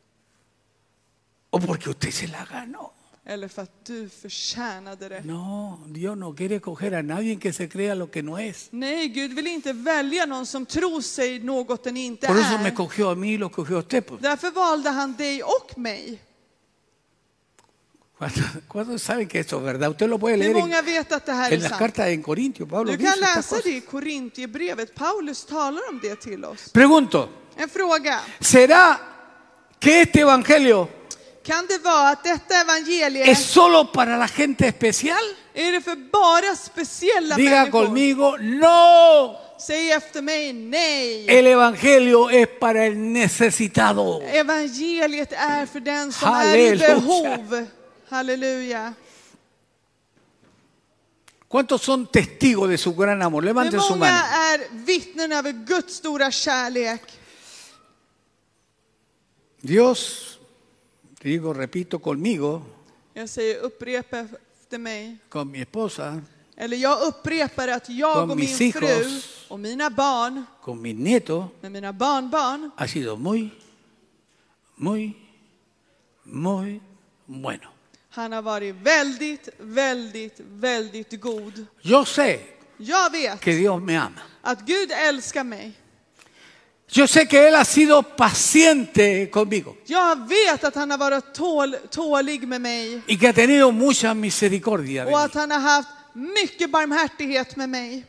¿O porque usted se la ganó? Eller för att du förtjänade det? No, Dios no quiere coger a nadie que se crea lo que no es. Nej, Gud vill inte välja någon som tror sig något den inte Por eso me är. cogió a mí y lo cogió a usted. Pues. Därför valde han dig och mig. ¿Cuántos, cuántos saben que eso es verdad? Usted lo puede Hur leer en, många vet att det här är en las sant? cartas en Corintios. Pablo Du dice kan estas läsa cosas. det i Korintierbrevet. Paulus talar om det till oss. Pregunto, En fråga. ¿será que este evangelio Kan det vara att detta evangelie es solo para la gente especial? är det för bara speciella Diga människor? conmigo, no. Säg efter mig, nej. El evangelio es para el necesitado. Evangeliet är för den som Halleluja. är i behov. Halleluja. ¿Cuántos son testigos de su gran amor? Hur Levanten su många mano. är vittnen över Guds stora kärlek? Dios, digo, repito, conmigo, Jag säger upprepa efter mig. con mi esposa, Eller jag upprepar att jag Con och mis min hijos. fru och mina barn con mis nietos, med mina barnbarn ha sido muy, muy, muy bueno. han har varit väldigt, väldigt, väldigt god. Yo sé Jag vet que Dios me ama. att Gud älskar mig. Yo sé que Él ha sido paciente conmigo Jag vet att han har varit tål, tålig med mig. y que ha tenido mucha misericordia de Och mí. att han har haft mycket barmhärtighet med mig.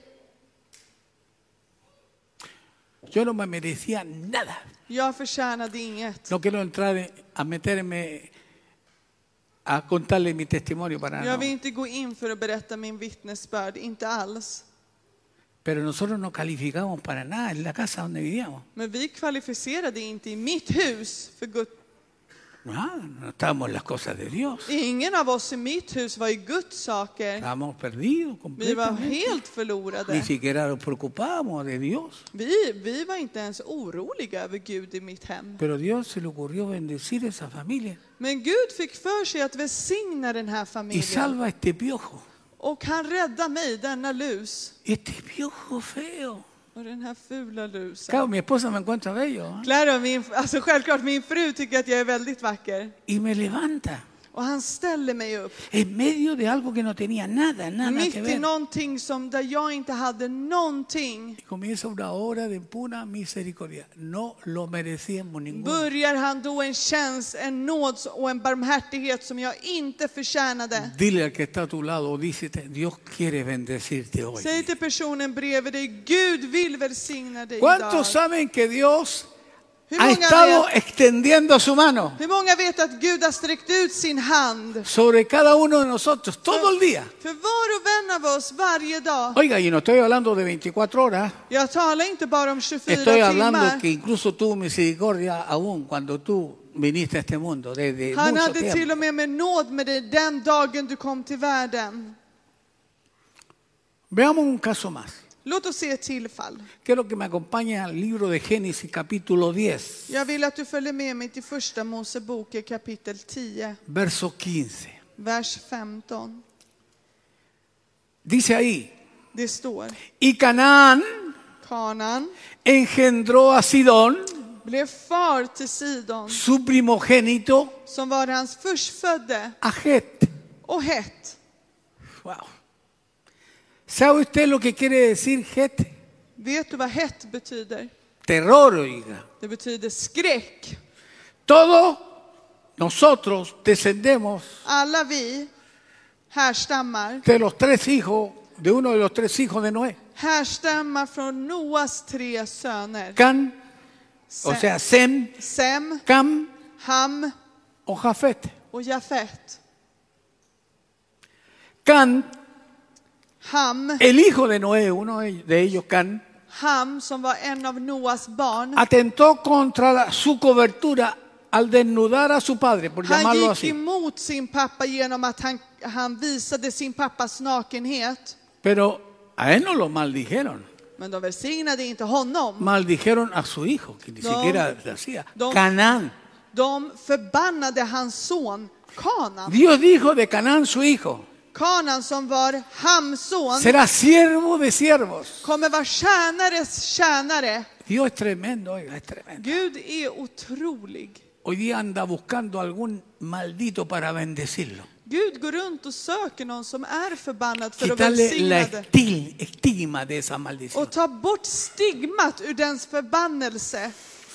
Yo no me merecía nada. Jag förtjänade inget. No quiero entrar en- a meterme a contarle mi testimonio para Jag no. vill inte gå in för att berätta min vittnesbörd, inte alls. Pero nosotros no calificamos para nada en la casa donde vivíamos. Men vi kvalificerade inte i mitt hus för Gud. No, no estábamos en las cosas de Dios. Ingen av oss i mitt hus var i Guds saker. Estábamos perdidos Vi var completamente. helt Ni förlorade. siquiera nos preocupábamos de Dios. Vi, vi var inte ens oroliga över Gud i mitt hem. Pero Dios se le ocurrió bendecir esa familia Men Gud fick för sig att välsigna den här y familjen. salva este piojo. Och han räddade mig, denna lus. Este piojo feo. Och den här fula lusen. Claro, mi esposa me encuentra bello ¿eh? Claro, min, alltså självklart min fru tycker att jag är väldigt vacker. y me levanta. Och han ställer mig upp. En medio de algo que no tenía nada, nada Mitt que i ver. någonting som där jag inte hade någonting. Y comienza una obra de pura misericordia. No lo merecíamos ninguno. Börjar han då en tjänst, en nåd och en barmhärtighet som jag inte förtjänade. Dile al que está a tu lado, dícete, Dios quiere bendecirte hoy. Säg till personen bredvid dig, Gud vill välsigna dig ¿Cuántos idag. saben que Dios Hur ha många, estado vet, extendiendo su mano hur många vet att Gud har sträckt ut sin hand sobre cada uno de nosotros todo el día? för var och en av oss varje dag? Oiga, y no estoy hablando de veinticuatro horas, Jag talar inte bara om tjugofyra estoy hablando timmar. que incluso tuvo misericordia aún cuando tú viniste a este mundo, desde Han mucho hade till tiempo. och med med nåd med dig den dagen du kom till världen. Veamos un caso más. Låt oss se ett till fall. Quiero que me acompañe al libro de Génesis capítulo diez, Jag vill att du följer med mig till första Mosebok i kapitel tio, verso quince. vers femton. Dice ahí, Det står: y Canaán Kanan engendró a Sidón, blev far till Sidon, su primogénito, som var hans förstfödde, a Het. och Het. Wow. ¿Sabe usted lo que quiere decir Het? Vet du vad Het betyder? Terror, oiga. Det betyder skräck. Todos nosotros descendemos Alla vi härstammar, de los tres hijos, de uno de los tres hijos de Noé. härstammar från Noas tre söner. Can, o Sem, sea, Sem, Sem, Cam Ham o Jafet. och Jafet. Can, Ham, el hijo de Noé, uno de ellos, Can, Ham som var en av Noas barn. atentó contra la- su cobertura al desnudar a su padre, por Han llamarlo gick así. emot sin pappa genom att han, han visade sin pappas nakenhet. Pero a él no lo maldijeron. Men de välsignade inte honom. Maldijeron a su hijo, que ni No. siquiera decía. No. Canaán. De förbannade hans son Kanan. Dios dijo de Canaán su hijo, Kanan som var Hams son será siervo de siervos. kommer vara tjänares tjänare. Dios es tremendo, oiga, es tremendo. Gud är otrolig. Hoy día anda buscando algún maldito para bendecirlo. Gud går runt och söker någon som är förbannad för att Quitarle la välsigna det. estil- estigma de esa maldición. Och ta bort stigmat ur dens förbannelse.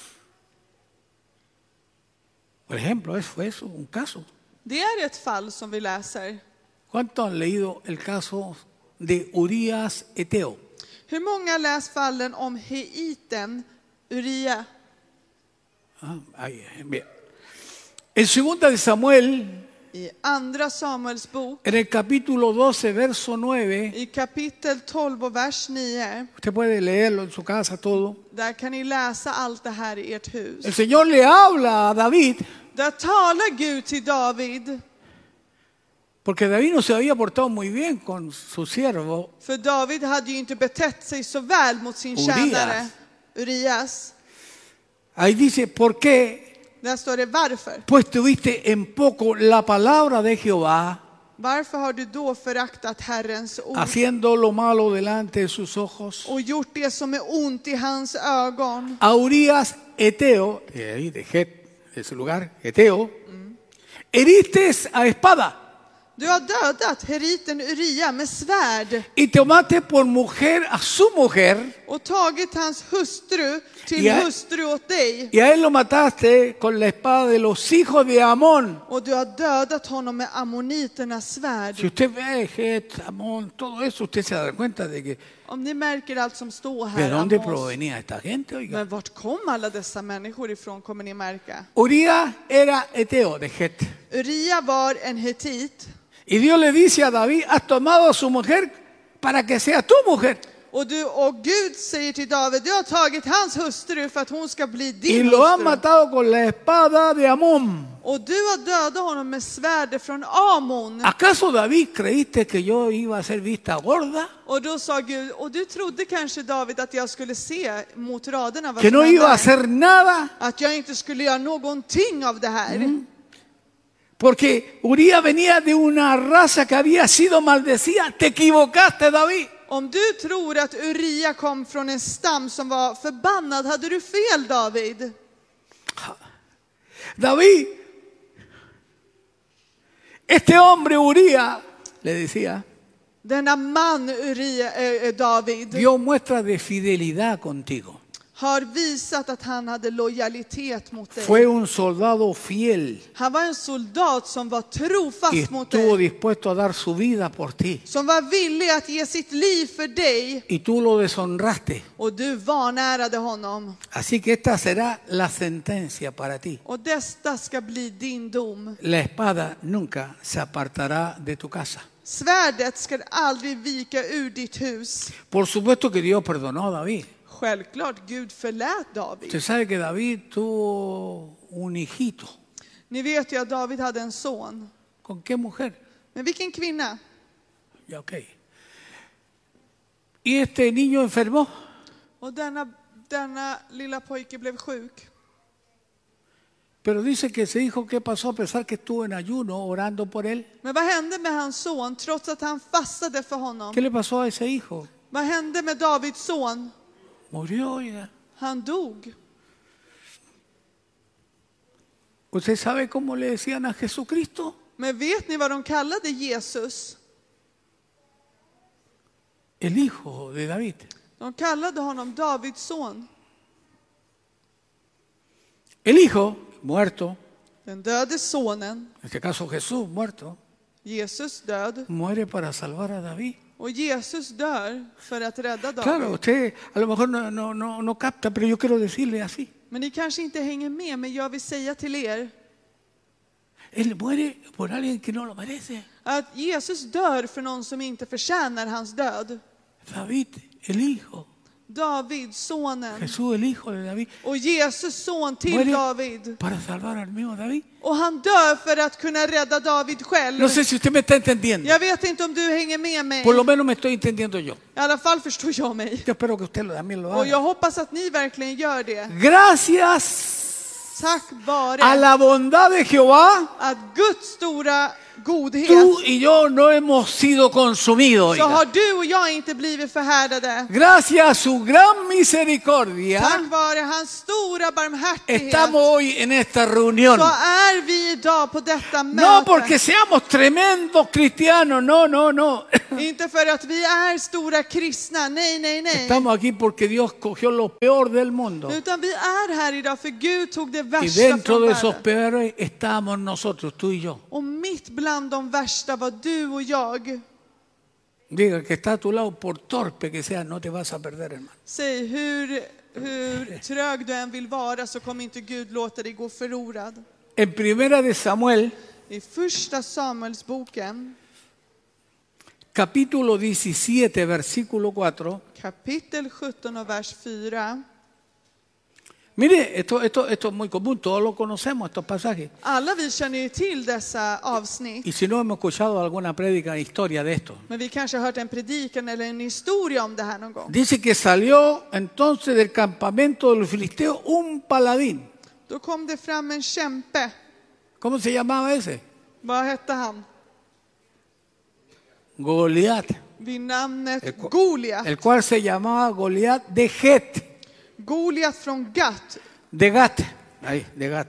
Por ejemplo, eso fue eso, un caso. Det är ett fall som vi läser. ¿Cuántos han leído el caso de Urías Eteo? Hur många läs fallen om Heiten Uria? Ah, ahí, bien. En segunda de Samuel, I andra Samuels bok, en el capítulo doce, verso nueve, i kapitel tolv och vers nio, usted puede leerlo en su casa todo. där kan ni läsa allt det här i ert hus. El Señor le habla a David, Där talar Gud till David, porque David no se había portado muy bien con su siervo. för David hade ju inte betett sig så väl mot sin Urias. tjänare Urias. Ahí dice, ¿por qué? Där står det varför. Pues tuviste en poco la palabra de Jehová, Varför har du då föraktat Herrens ord haciendo lo malo delante de sus ojos. och gjort det som är ont i hans ögon? A Urías Eteo, de ahí, de Het, de su lugar, Eteo, heriste a espada Du har dödat heriten Uria med svärd y tomaste por mujer a su mujer och tagit hans hustru till Ja. hustru åt dig. y a él lo mataste con la espada de los hijos de Amón. Och du har dödat honom med ammoniternas svärd. Si usted ve Het, Amón, todo eso, usted se da cuenta de que Om ni märker allt som står de här, dónde Amos. provenía esta gente, oiga. Men vart kom alla dessa människor ifrån, kommer ni märka? Urías era Eteo de Het. Uria var en hetit. Y Dios le dice a David, has tomado a su mujer para que sea tu mujer. Och, du, och Gud säger till David, du har tagit hans hustru för att hon ska bli Y din lo has hustru. matado con la espada de Amón. Och du har dödat honom med svärdet från Amon. ¿Acaso David creíste que yo iba a ser vista gorda? Och då sa Gud, och du trodde kanske David att jag skulle se mot raderna vad ¿Que som no iba a hände? hacer nada? Att jag inte skulle göra någonting av det här. Porque Urías venía de una raza que había sido maldecida. Te equivocaste, David. Om du tror att Uria kom från en stam som var förbannad, hade du fel, David. David Este hombre Uría, le decía, Denna man Uria, eh, David dio muestra de fidelidad contigo. har visat att han hade lojalitet mot dig. Fue un soldado fiel Han var en soldat som var y trofast mot estuvo dig. dispuesto a dar su vida por ti. Som var villig att ge sitt liv för dig. Y tú lo deshonraste. Och du vanärade honom. Así que esta será la sentencia para ti. Och detta ska bli din dom. La espada nunca se apartará de tu casa. Svärdet ska aldrig vika ur ditt hus. Por supuesto que Dios perdonó a David. Självklart, Gud förlät David. Usted sabe que David tuvo un hijito. Ni vet ju att David hade en son. ¿Con qué mujer? Men vilken kvinna? Ya, ok. Y este niño enfermó. Och denna, denna lilla pojke blev sjuk. Pero dice que ese hijo, ¿qué pasó? A pesar que estuvo en ayuno orando por él. Men vad hände med hans son trots att han fastade för honom? ¿Qué le pasó a ese hijo? Vad hände med Davids son? Murió, oiga. Han dog. ¿Usted sabe cómo le decían a Jesucristo? Men vet ni vad de kallade Jesus? El hijo de David. De kallade honom Davids son. El hijo, muerto, Den döde sonen, en este caso Jesús, muerto, Jesus död. muere para salvar a David. Och Jesus dör för att rädda Claro, David. usted a lo mejor no, no, no, no capta, pero yo quiero decirle así. Men ni kanske inte hänger med, men jag vill säga till er Él muere por alguien que no lo merece. att Jesus dör för någon som inte förtjänar hans död. David, el hijo. David, sonen. Jesús, el hijo de David. Och Jesus, son till Muere David. para salvar al mismo David. Och han dör för att kunna rädda David själv. No sé si usted me está entendiendo. Jag vet inte om du hänger med mig. Por lo menos me estoy entendiendo yo. I alla fall förstår jag mig. Yo espero que usted lo- también lo Och jag haga. hoppas att ni verkligen gör det. Gracias Tack a vare la bondad de Jehová, att Guds stora godhet, tú y yo no hemos sido consumidos. så oiga. har du och jag inte blivit förhärdade. Gracias a su gran misericordia, Tack vare hans stora barmhärtighet estamos hoy en esta reunión. så är vi idag på detta No porque möte. seamos tremendos cristianos, no, no, no. Inte för att vi är stora kristna, nej, nej, nej. Estamos aquí porque Dios cogió lo peor del mundo. Utan vi är här idag för Gud tog det Y värsta dentro från de esos världen. peores estamos nosotros, tú y yo. Och mitt bland de värsta var du och jag. Diga que está a tu lado, por torpe que sea, no te vas a perder, hermano. Säg hur, hur trög du än vill vara så kommer inte Gud låta dig gå förlorad. En primera de Samuel, I första Samuelsboken, capítulo diecisiete, versículo cuatro. kapitel sjutton och vers fyra. Mire, esto, esto, esto es muy común, todos lo conocemos, estos pasajes. Alla vi känner ju till dessa avsnitt. Y si no hemos escuchado alguna prédica, historia de esto. Men vi kanske har hört en predikan eller en historia om det här någon gång. Dice que salió entonces del campamento de los filisteos un paladín. Då kom det fram en kämpe. ¿Cómo se llamaba ese? Vad hette han? Goliat. Vid namnet El cu- Goliat. El cual se llamaba Goliat de Het. Goliat från Gat. De Gat. Ahí, de Gat.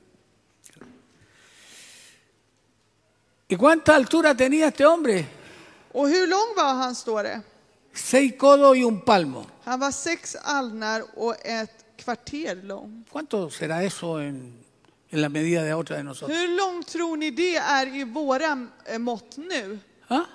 ¿Y cuánta altura tenía este hombre? Och hur lång var han, står det? Seis codos y un palmo. Han var sex alnar och ett kvarter lång. ¿Cuánto será eso en, en la medida de otra de nosotros? Hur långt tror ni det är i våra eh, mått nu? ¿Ah?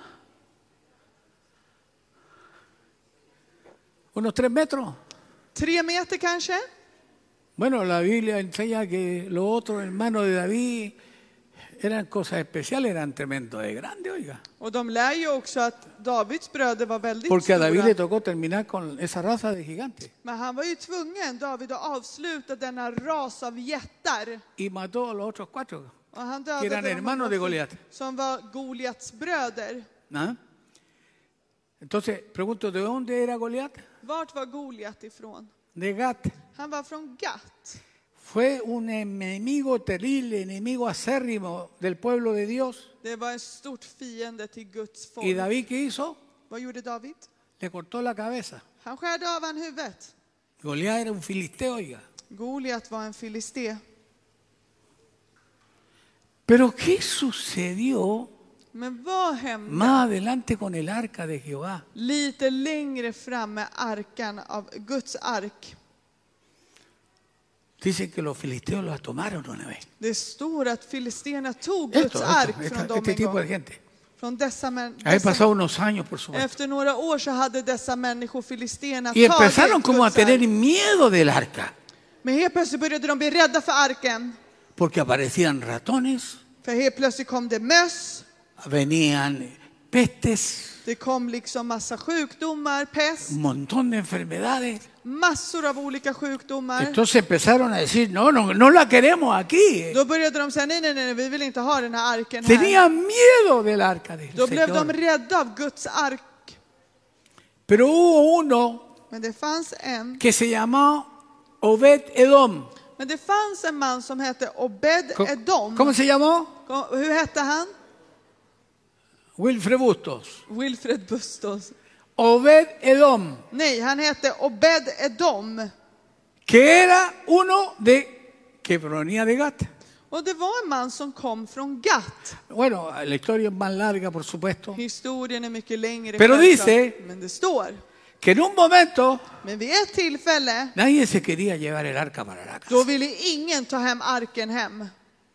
¿Unos tres metros? Tre meter kanske? Bueno, la Biblia enseña que los otros hermanos de David eran cosas especiales, eran tremendos de grandes, oiga. Och de lär ju också att Davids bröder var väldigt Porque a David le stora. tocó terminar con esa raza de gigantes. Men han var ju tvungen, David, att avsluta denna ras av jättar. Y mató a los otros cuatro, Och han que eran dödade de hermanos de Goliat. som var Goliats bröder. ¿Ah? Entonces, pregunto, ¿de dónde era Goliat? Vart var Goliat ifrån? De Gat. Han var från Gat. Fue un enemigo terrible, enemigo acérrimo del pueblo de Dios. Det var en stort fiende till Guds ¿Y folk. David qué hizo? Vad gjorde David? Le cortó la cabeza. Han skärde av han huvudet. Goliat era un filisteo, oiga. Goliat var en filisté. Pero ¿qué sucedió Men vad hände más adelante con el arca de Jehová? lite längre fram med arkan av Guds ark? Dicen que los filisteos la tomaron una vez. Det står att filisterna tog Guds Esto, ark esto, från esta- dem este en tipo de gång. gente. Från dessa män, Ahí dessa, pasado unos años, por supuesto. efter några år så hade dessa människor filisterna Y empezaron tagit como a Guds tener ark. miedo del arca, Men helt plötsligt började de bli rädda för arken. porque aparecían ratones, För helt plötsligt kom det möss. venían pestes, Det kom liksom massa sjukdomar, pest, un montón de enfermedades. massor av olika sjukdomar. Entonces empezaron a decir, no, no, no la queremos aquí. Då började de säga, nej, nej, nej, vi vill inte ha den här arken här. Tenían miedo del arca del Då blev de Señor. rädda av Guds ark. Pero hubo uno Men det fanns en, que se llamó Obed Edom. men det fanns en man som hette Obed Co- Edom. ¿Cómo se llamó? Hur hette han? Wilfred Bustos. Wilfred Bustos. Obed Edom, Nej, han hette Obed Edom. que era uno de que provenía de Gat. Och det var en man som kom från Gat. Bueno, la historia es más larga, por supuesto, Historien är mycket längre. Pero självklart. dice- Men det står. que en un momento Men vid ett tillfälle, nadie se quería llevar el arca para la då casa. ville ingen ta hem arken hem.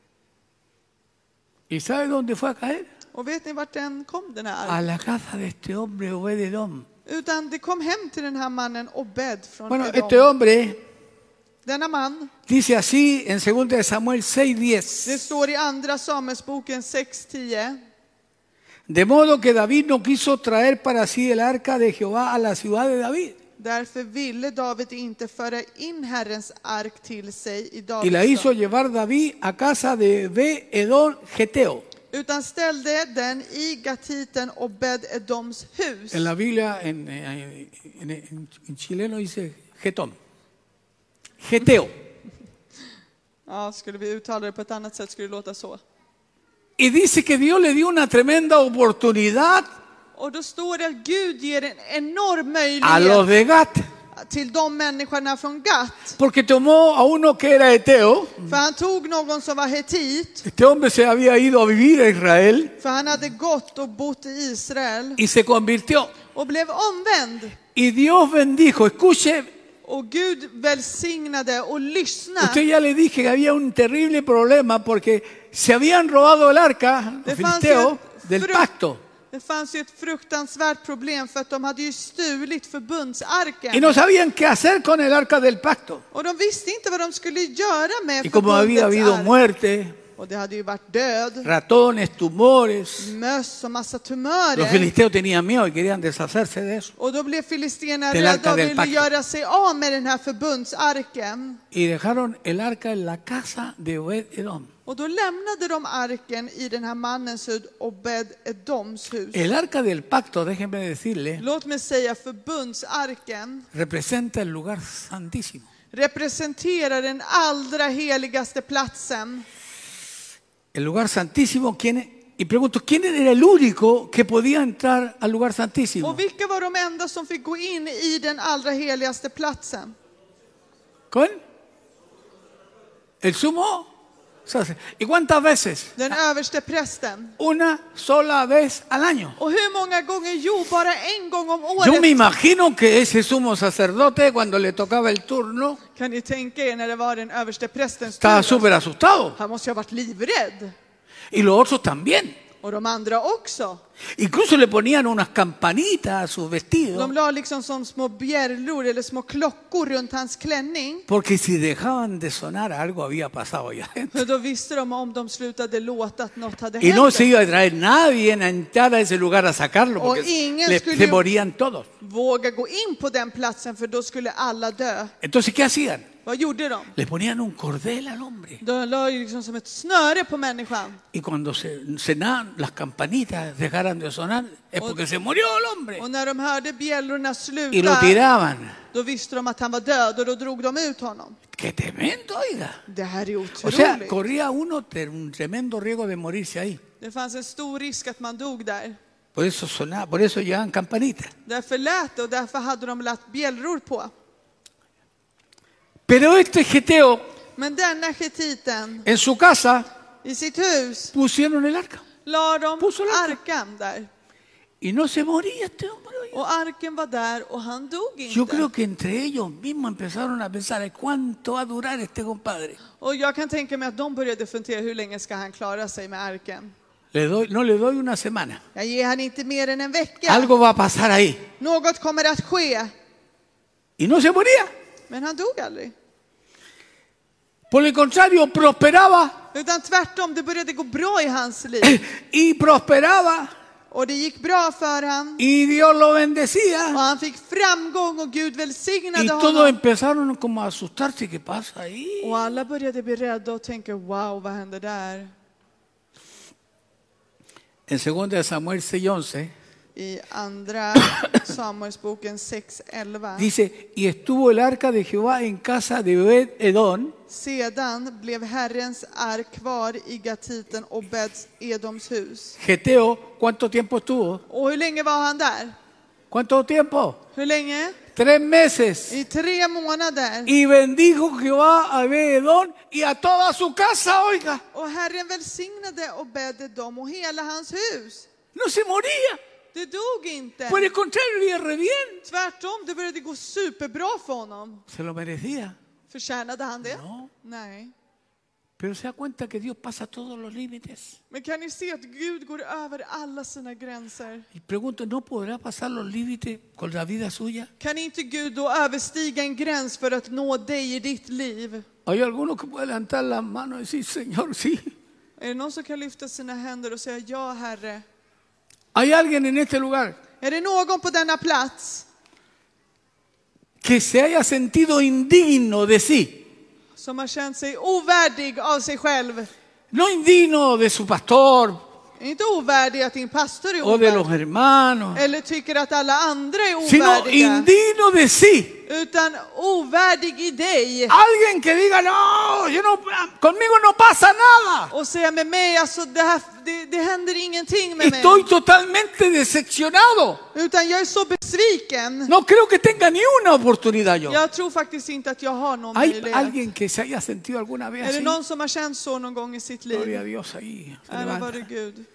¿Y sabe dónde fue a caer? Och vet ni vart den kom, den här arken? A la casa de este hombre Obed Edom. Utan det kom hem till den här mannen Obed från Bueno, Edom. este hombre Denna man, dice así en segunda de Samuel seis det diez. står i andra Samuelsboken sex tio. De modo que David no quiso traer para sí el arca de Jehová a la ciudad de David. Därför ville David inte föra in Herrens ark till sig i Y la hizo Davids, llevar David a casa de Obed Edom Geteo. utan ställde den i gatiten Obed Edoms hus. En la Biblia, en, en- en- en chileno dice Getón. Geteo. Ja, skulle vi uttala det på ett annat sätt skulle det låta så. Y dice que Dios le dio una tremenda oportunidad Och då står det att Gud ger en enorm a los möjlighet de Gat, till de människorna från Gat. porque tomó a uno que era eteo. För han tog någon som var hetit, Este hombre se había ido a vivir a Israel för han hade gått och bott i Israel y se convirtió. och blev omvänd. Y Dios bendijo. Escuche, Och Gud välsignade och lyssnade. usted ya le dije que había un terrible problema porque se habían robado el arca, los Det fanns, ju filisteos, ett del frukt- pacto. det fanns ju ett fruktansvärt problem för att de hade ju stulit förbundsarken. Y no sabían qué hacer con el arca del pacto. Och de visste inte vad de skulle göra med Y como había habido förbundets ark. muerte, Och det hade ju varit död, ratones, tumores, möss och massa los tumörer. filisteos tenían miedo y querían deshacerse de eso. Och då blev filisterna Del rädda arca och del ville pacto. göra sig av med den här förbundsarken. Y dejaron el arca en la casa de Obed Edom. Och då lämnade de arken i den här mannens hus, Obed Edoms hus. El arca del pacto, déjenme decirle, Låt mig säga förbundsarken representa el lugar santísimo. representerar den allra heligaste platsen. El lugar santísimo, ¿quién? Y pregunto, ¿quién era el único que podía entrar al lugar santísimo? Och vilka var de enda som fick gå in i den allra heligaste platsen? ¿Con? ¿El sumo? ¿Y cuántas veces? Den överste prästen. Una sola vez al año. Och hur många gånger? Jo, bara en gång om Yo me året. imagino que ese sumo sacerdote, cuando le tocaba el turno, Kan ni tänka er när det var den överste prästens estaba tur? súper asustado. Han måste ju ha varit livrädd. Y los otros también. Och de andra också. Incluso le ponían unas campanitas a sus De vestidos. la liksom som små bjällror eller små klockor runt hans klänning. Porque si dejaban de sonar, algo había pasado allá adentro. För då visste de om de slutade låta att något hade Y no se hänt. iba a traer nadie a entrar a ese lugar a sacarlo, porque Och ingen le- skulle se ju- morían todos. Våga gå in på den platsen för då skulle alla dö. Entonces, ¿qué hacían? Vad gjorde de? Le ponían un cordel al hombre. De la ju liksom som ett snöre på människan. Y cuando se sonaban las campanitas, dejaran de sonar, es porque se murió el hombre. Och när de hörde bjällrorna Y lo sluta, tiraban. då visste de att han var död och då drog de ut honom. ¡Qué tremendo, oiga! Det här är O sea, otroligt. corría uno ter- un tremendo riesgo de morirse ahí. Det fanns en stor risk att man dog där. Por eso sonaba, por eso llevaban campanitas. Därför lät det och därför hade de lagt bjällror på. Pero este geteo, Men denna hetiten en su casa, I sitt hus pusieron el arca. la de Puso el arca. arkan där. Y no se moría este hombre. oiga. Och arken var där och han dog Yo creo inte. que entre ellos mismos empezaron a pensar, ¿cuánto va a durar este compadre? Och jag kan tänka mig att de började fundera hur länge ska han klara sig med arken. Le doy, no le doy una semana. Jag ger han inte mer än en vecka. Algo va a pasar ahí. Något kommer att ske. Y no se moría. Men han dog aldrig. Por el contrario, prosperaba Utan tvärtom, det började gå bra i hans liv. y prosperaba Och det gick bra för han. y Dios lo Och bendecía. han fick framgång och Gud välsignade Y todos honom. empezaron como a asustarse. ¿Qué pasa ahí? Och alla började bli rädda och tänka, wow, vad hände där? En segunda de Samuel seis once I andra Samuelsboken sex elva. dice, y estuvo el arca de Jehová en casa de Obed-Edom Sedan blev Herrens ark kvar i gatiten Obeds Edoms hus. Geteo. ¿Cuánto tiempo estuvo? Och hur länge var han där? ¿Cuánto tiempo? Hur länge? Tres meses. I tre månader. Y bendijo Jehová a Obed-Edom y a toda su casa, oiga. Och Herren välsignade Obed-Edom och hela hans hus. No se moría. Det dog inte. Por el contrario, le iba re bien. Tvärtom, det började gå superbra för honom. Se lo merecía. Förtjänade han det? No. Nej. Pero se da cuenta que Dios pasa todos los límites. Men kan ni se att Gud går över alla sina gränser? Y pregunto, ¿no podrá pasar los límites con la vida suya? Kan inte Gud då överstiga en gräns för att nå dig i ditt liv? Hay algunos que pueden levantar las manos y decir, Señor, sí. Är det någon som kan lyfta sina händer och säga ja, Herre? Hay alguien en este lugar Är det någon på denna plats que se haya sentido indigno de sí. som har känt sig ovärdig av sig själv? No indigno de su pastor Inte ovärdig att din pastor är o de los ovärdig. hermanos, Eller tycker att alla andra är sino ovärdiga. indigno de sí. Utan ovärdig i dig. Alguien que diga, no, yo no, conmigo no pasa nada. Och säga med mig, alltså det, här, det, det händer ingenting med mig. Estoy totalmente decepcionado. Utan jag är så besviken. No creo que tenga ni una oportunidad yo. Jag tror faktiskt inte att jag har någon ¿Hay möjlighet. alguien que se haya sentido alguna vez Är det así? någon som har känt så någon gång i sitt Gloria a liv? Dios ahí. se Ära levanta. vare Gud.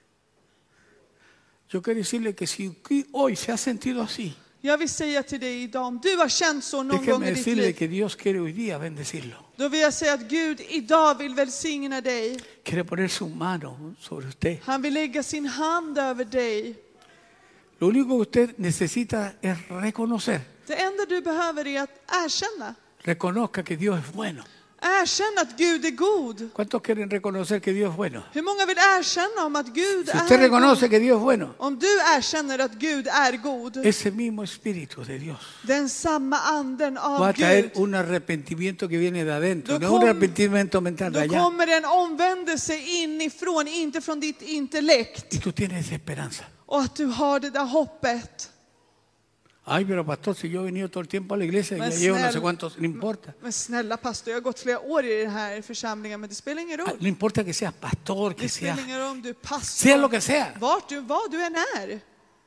Yo quiero decirle que si hoy se ha sentido así, Jag vill säga till dig idag, om du har känt så någon gång déjeme i ditt decirle liv, que Dios quiere hoy día bendecirlo. då vill jag säga att Gud idag vill välsigna dig. Quiere poner su mano sobre usted. Han vill lägga sin hand över dig. Lo único que usted necesita es reconocer. Det enda du behöver är att erkänna. Reconozca que Dios es bueno. Erkänn att Gud är god. ¿Cuántos quieren reconocer que Dios es bueno? Hur många vill erkänna om att Gud Si usted är reconoce god? que Dios es bueno, Om du erkänner att Gud är god, ese mismo Espíritu de Dios den samma anden va av a traer Gud, un arrepentimiento que viene de adentro, Då no un kom- arrepentimiento mental de då allá. kommer en omvändelse inifrån, inte från ditt intellekt. Y tú tienes esperanza. Och att du har det där hoppet. Ay, pero pastor, si yo he venido todo el tiempo a la iglesia y Men ya llevo no sé snäll- cuántos, no importa. Men snälla pastor, jag har gått flera år i den här församlingen, men det spelar ingen Ah, roll. No importa que seas pastor, que Det spelar seas, ingen roll om du är sea lo pastor. que sea. Vart du, vad du än är.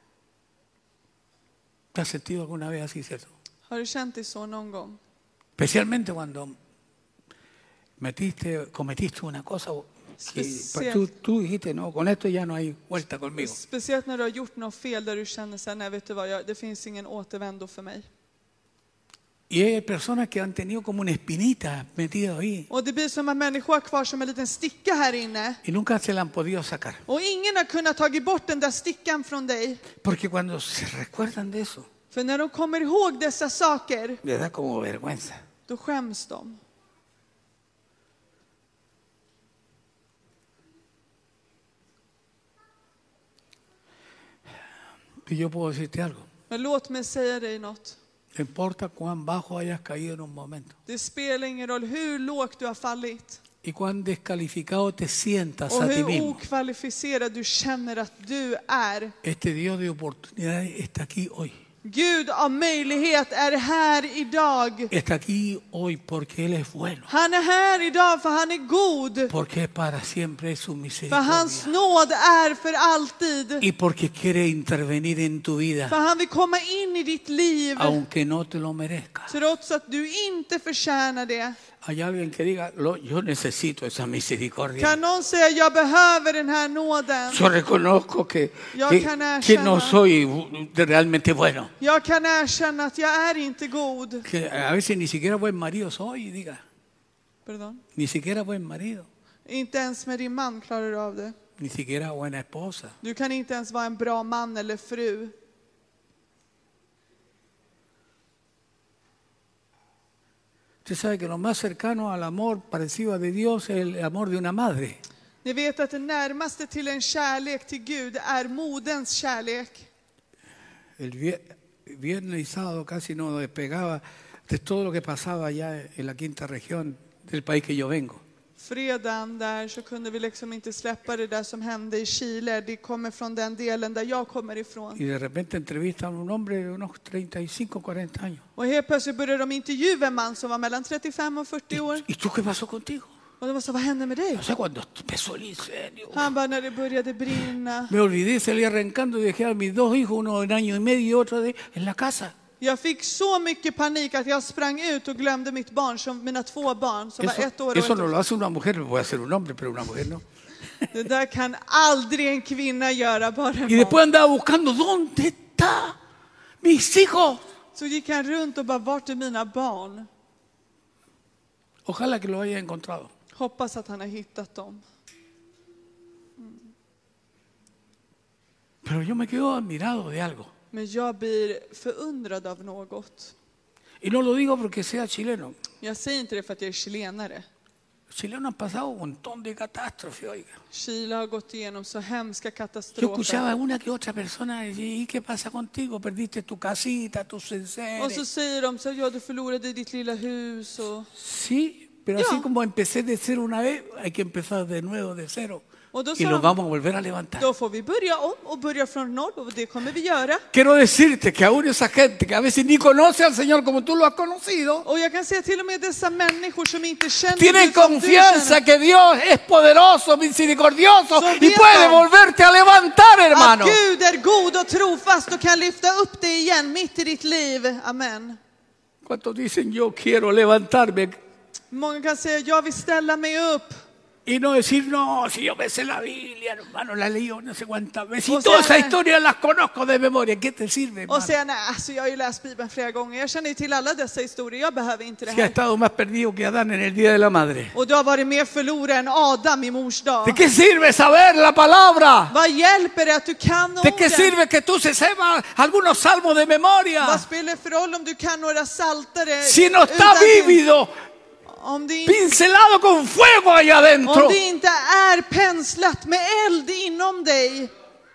¿Te has sentido alguna vez así, cierto? Har du känt dig så någon gång? Especialmente cuando metiste, cometiste una cosa que Especial- tú, tú dijiste, no, con esto ya no hay vuelta conmigo. Speciellt när du har gjort något fel där du känner så här, nej vet du vad, jag, det finns ingen återvändo för mig. Y hay personas que han tenido como una espinita metida ahí Och det blir som att människor har kvar som en liten sticka här inne. y nunca se la han podido sacar. Och ingen har kunnat ta bort den där stickan från dig. Porque cuando se recuerdan de eso, För när de kommer ihåg dessa saker, les da como vergüenza. då skäms de. Y yo puedo decirte algo. Men låt mig säga dig något. No importa cuán bajo hayas caído en un momento Det spelar ingen roll hur lågt du har fallit. y cuán descalificado te sientas Och a ti hur mismo. okvalificerad du känner att du är. Este Dios de oportunidades está aquí hoy. Gud av möjlighet är här idag. Está aquí hoy porque Él es bueno. Han är här idag för han är god. Porque para siempre es su För misericordia. hans nåd är för alltid. Y porque quiere intervenir en tu För vida, han vill komma in i ditt liv. aunque no te lo merezcas. Trots att du inte förtjänar det. Hay alguien que diga, "Lo- yo necesito esa misericordia. Kan någon säga jag behöver den här nåden? Yo reconozco que, Yo que, can que no erkänna. soy realmente bueno. Jag kan erkänna att jag är inte god. Que a veces ni siquiera buen marido soy, diga. Pardon? Ni siquiera buen marido. Inte ens med din man klarar du av det. Ni siquiera buena esposa. Du kan inte ens vara en bra man eller fru. Usted sabe que lo más cercano al amor parecido a de Dios es el amor de una madre. Ni vet att det närmaste till en kärlek till Gud är moderns kärlek. El vie- viernes y sábado casi no despegaba de todo lo que pasaba allá en la quinta región del país que yo vengo. Fredagen där så kunde vi liksom inte släppa det där som hände i Chile. Det kommer från den delen där jag kommer ifrån. Y de repente entrevistan a un hombre de unos treinta y cinco, cuarenta años. Och helt plötsligt började de intervjua en man som var mellan trettiofem och fyrtio år. ¿Y tú qué pasó contigo? Och de var så, vad hände med dig? O sea, cuando empezó el incendio. Han bara, när det började brinna. Me olvidé, salí arrancando y dejé a mis dos hijos, uno de un año y medio y otro de, en la casa. Jag fick så mycket panik att jag sprang ut och glömde mitt barn, som mina två barn som var Eso, ett år och eso ett no år. lo hace una mujer, lo puede hacer un hombre, pero una mujer no. Det där kan aldrig en kvinna göra, bara en Y después man. andaba buscando, ¿dónde está mis hijos? Så gick han runt och bara, vart är mina barn? Ojalá que lo haya encontrado. Hoppas att han har hittat dem. Pero yo me quedo admirado de algo. Men jag blir förundrad av något. Y no lo digo porque sea chileno. Jag säger inte det för att jag är chilenare. Los chilenos han pasado un montón de catástrofes, oiga. Chile har gått igenom så hemska Yo escuchaba katastrofer. a una que otra persona decir, ¿y qué pasa contigo? Perdiste tu casita, tus Och så enseres. säger de så, ja du förlorade ditt lilla hus. Och, Sí, pero Ya. así como empecé de cero una vez, hay que empezar de nuevo, de cero. och då Y sa nos de, vamos a volver a levantar. då får vi börja om och börja från noll. Och det kommer vi göra. Quiero decirte que aún esa gente que a veces ni conoce al Señor como tú lo has conocido, Och jag kan säga till och med dessa människor som inte känner tienen Gud som du confianza känner. que Dios es poderoso, misericordioso Son y bien puede son. volverte a levantar, Att hermano. Gud är god och trofast och kan lyfta upp dig igen mitt i ditt liv. Amen. ¿Cuántos dicen yo quiero levantarme Många kan säga, jag vill ställa mig upp. y no decir, no, si yo me sé la Biblia, hermano, la leí no sé cuántas veces y O sea, todas esas historias las conozco de memoria? ¿Qué te sirve, Och hermano? säga, nej, alltså jag har ju läst Bibeln flera gånger. Jag känner ju till alla dessa historier. Jag behöver inte det Si ha här. estado más perdido que Adán en el Día de la Madre. Och du har varit mer förlorad än Adam i mors ¿De dag. qué sirve saber la palabra? Vad hjälper det att du kan ¿De qué orden? sirve que tú se sepas algunos salmos de memoria? Vad spelar det för roll om du kan några saltare? Si no está utan till- vívido, Om det, inte, pincelado con fuego allá adentro. om det inte är penslat med eld inom dig.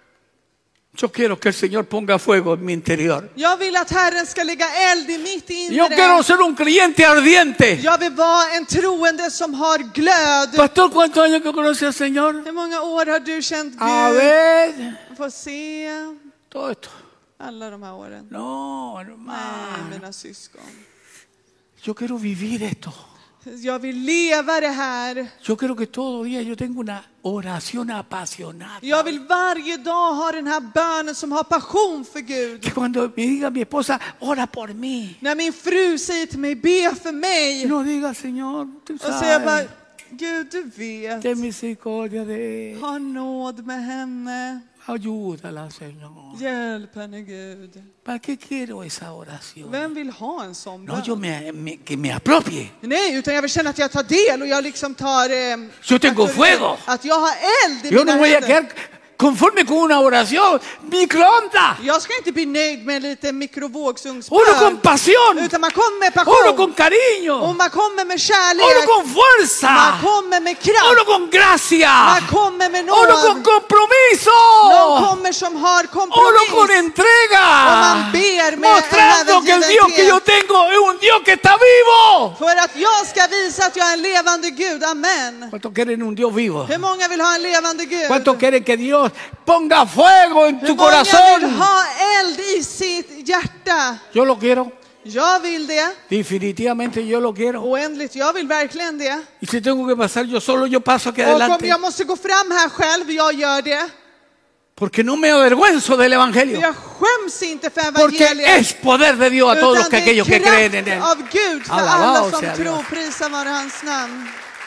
Yo quiero que el Señor ponga fuego en mi interior. Jag vill att Herren ska lägga eld i mitt Yo quiero inre. ser un creyente ardiente. Jag vill vara en troende som har glöd. Pastor, ¿cuántos años que conoce al Señor? Hur många år har du känt A Gud? ver, Få se todo esto. alla de här åren. No, Nej, hermano. mina syskon. Yo quiero vivir esto. Jag vill leva det här. Yo quiero que todo día yo tenga una oración apasionada. Jag vill varje dag ha den här bönen som har passion för Gud. Que cuando me diga mi esposa, ora por mí. När min fru säger till mig, be för mig. No diga, Señor, tú Och så jag bara, sabes. Gud du vet. Ten misericordia de Ha nåd med henne. ayúdala, Señor. Hjälp henne Gud. ¿Para qué quiero esa oración? Vem vill ha en sån No, yo bön? me, me- que me apropie. Nej, utan jag vill känna att jag tar del och jag liksom tar... Eh, Yo tengo att, fuego. att jag har eld i Yo mina no voy a händer. quedar conforme con una oración microondas. Jag ska inte bli nöjd med lite Oro con mikrovågsugnsbön. pasión. Utan man kommer med Oro passion. con Och cariño. man kommer med Oro kärlek. con fuerza. Man kommer med kraft. Oro con gracia. Man kommer med Oro con nåd. compromiso. De kommer som har Oro con kompromiss. entrega. Och man ber med Mostrando que el Dios que yo tengo es un Dios que está vivo. för att jag ska visa att jag är en levande Gud. Amen. ¿Cuántos quieren un Dios vivo? Hur många vill ha en levande Gud? ¿Cuántos quieren que Dios Dios ponga fuego en Hur tu många vill corazón? ha eld i sitt hjärta? Yo lo quiero. Jag vill det. Definitivamente yo lo quiero. Oändligt, jag vill verkligen det. Y si tengo que pasar yo solo, yo paso aquí Och om adelante. jag måste gå fram här själv, jag gör det. Porque no me avergüenzo del För Evangelio. jag skäms inte för Porque evangeliet. es poder de Dios a todos los Utan que det aquellos que är creen en Él. kraft av Gud för Alabado alla som sea tror. Dios. Prisa vare hans namn.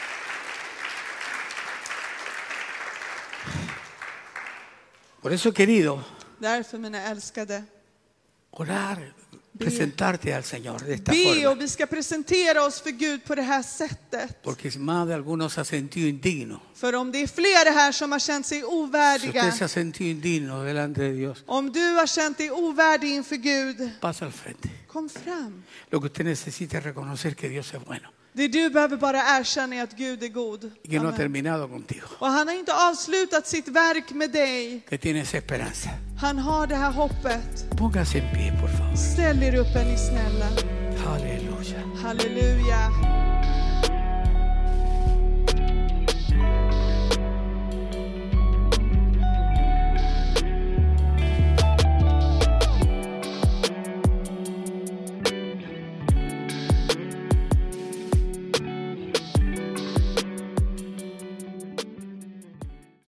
Por eso, querido, Därför, mina älskade, orar, presentarte al Señor de esta be forma. och vi ska presentera oss för Gud på det här sättet. Porque más de algunos ha sentido indigno. För om det är flera här som har känt sig Si ovärdiga, usted se ha sentido indigno delante de Dios, om du har känt dig ovärdig inför Gud, pasa al frente. kom fram. Lo que usted necesita es reconocer que Dios es bueno Det du behöver bara erkänna är att Gud är god. y que no ha Amen. terminado contigo. Och han har inte avslutat sitt verk med dig. Que tienes esperanza. Han har det här hoppet. Póngase en pie, por favor. Ställ er upp, är ni snälla. Aleluya. Halleluja.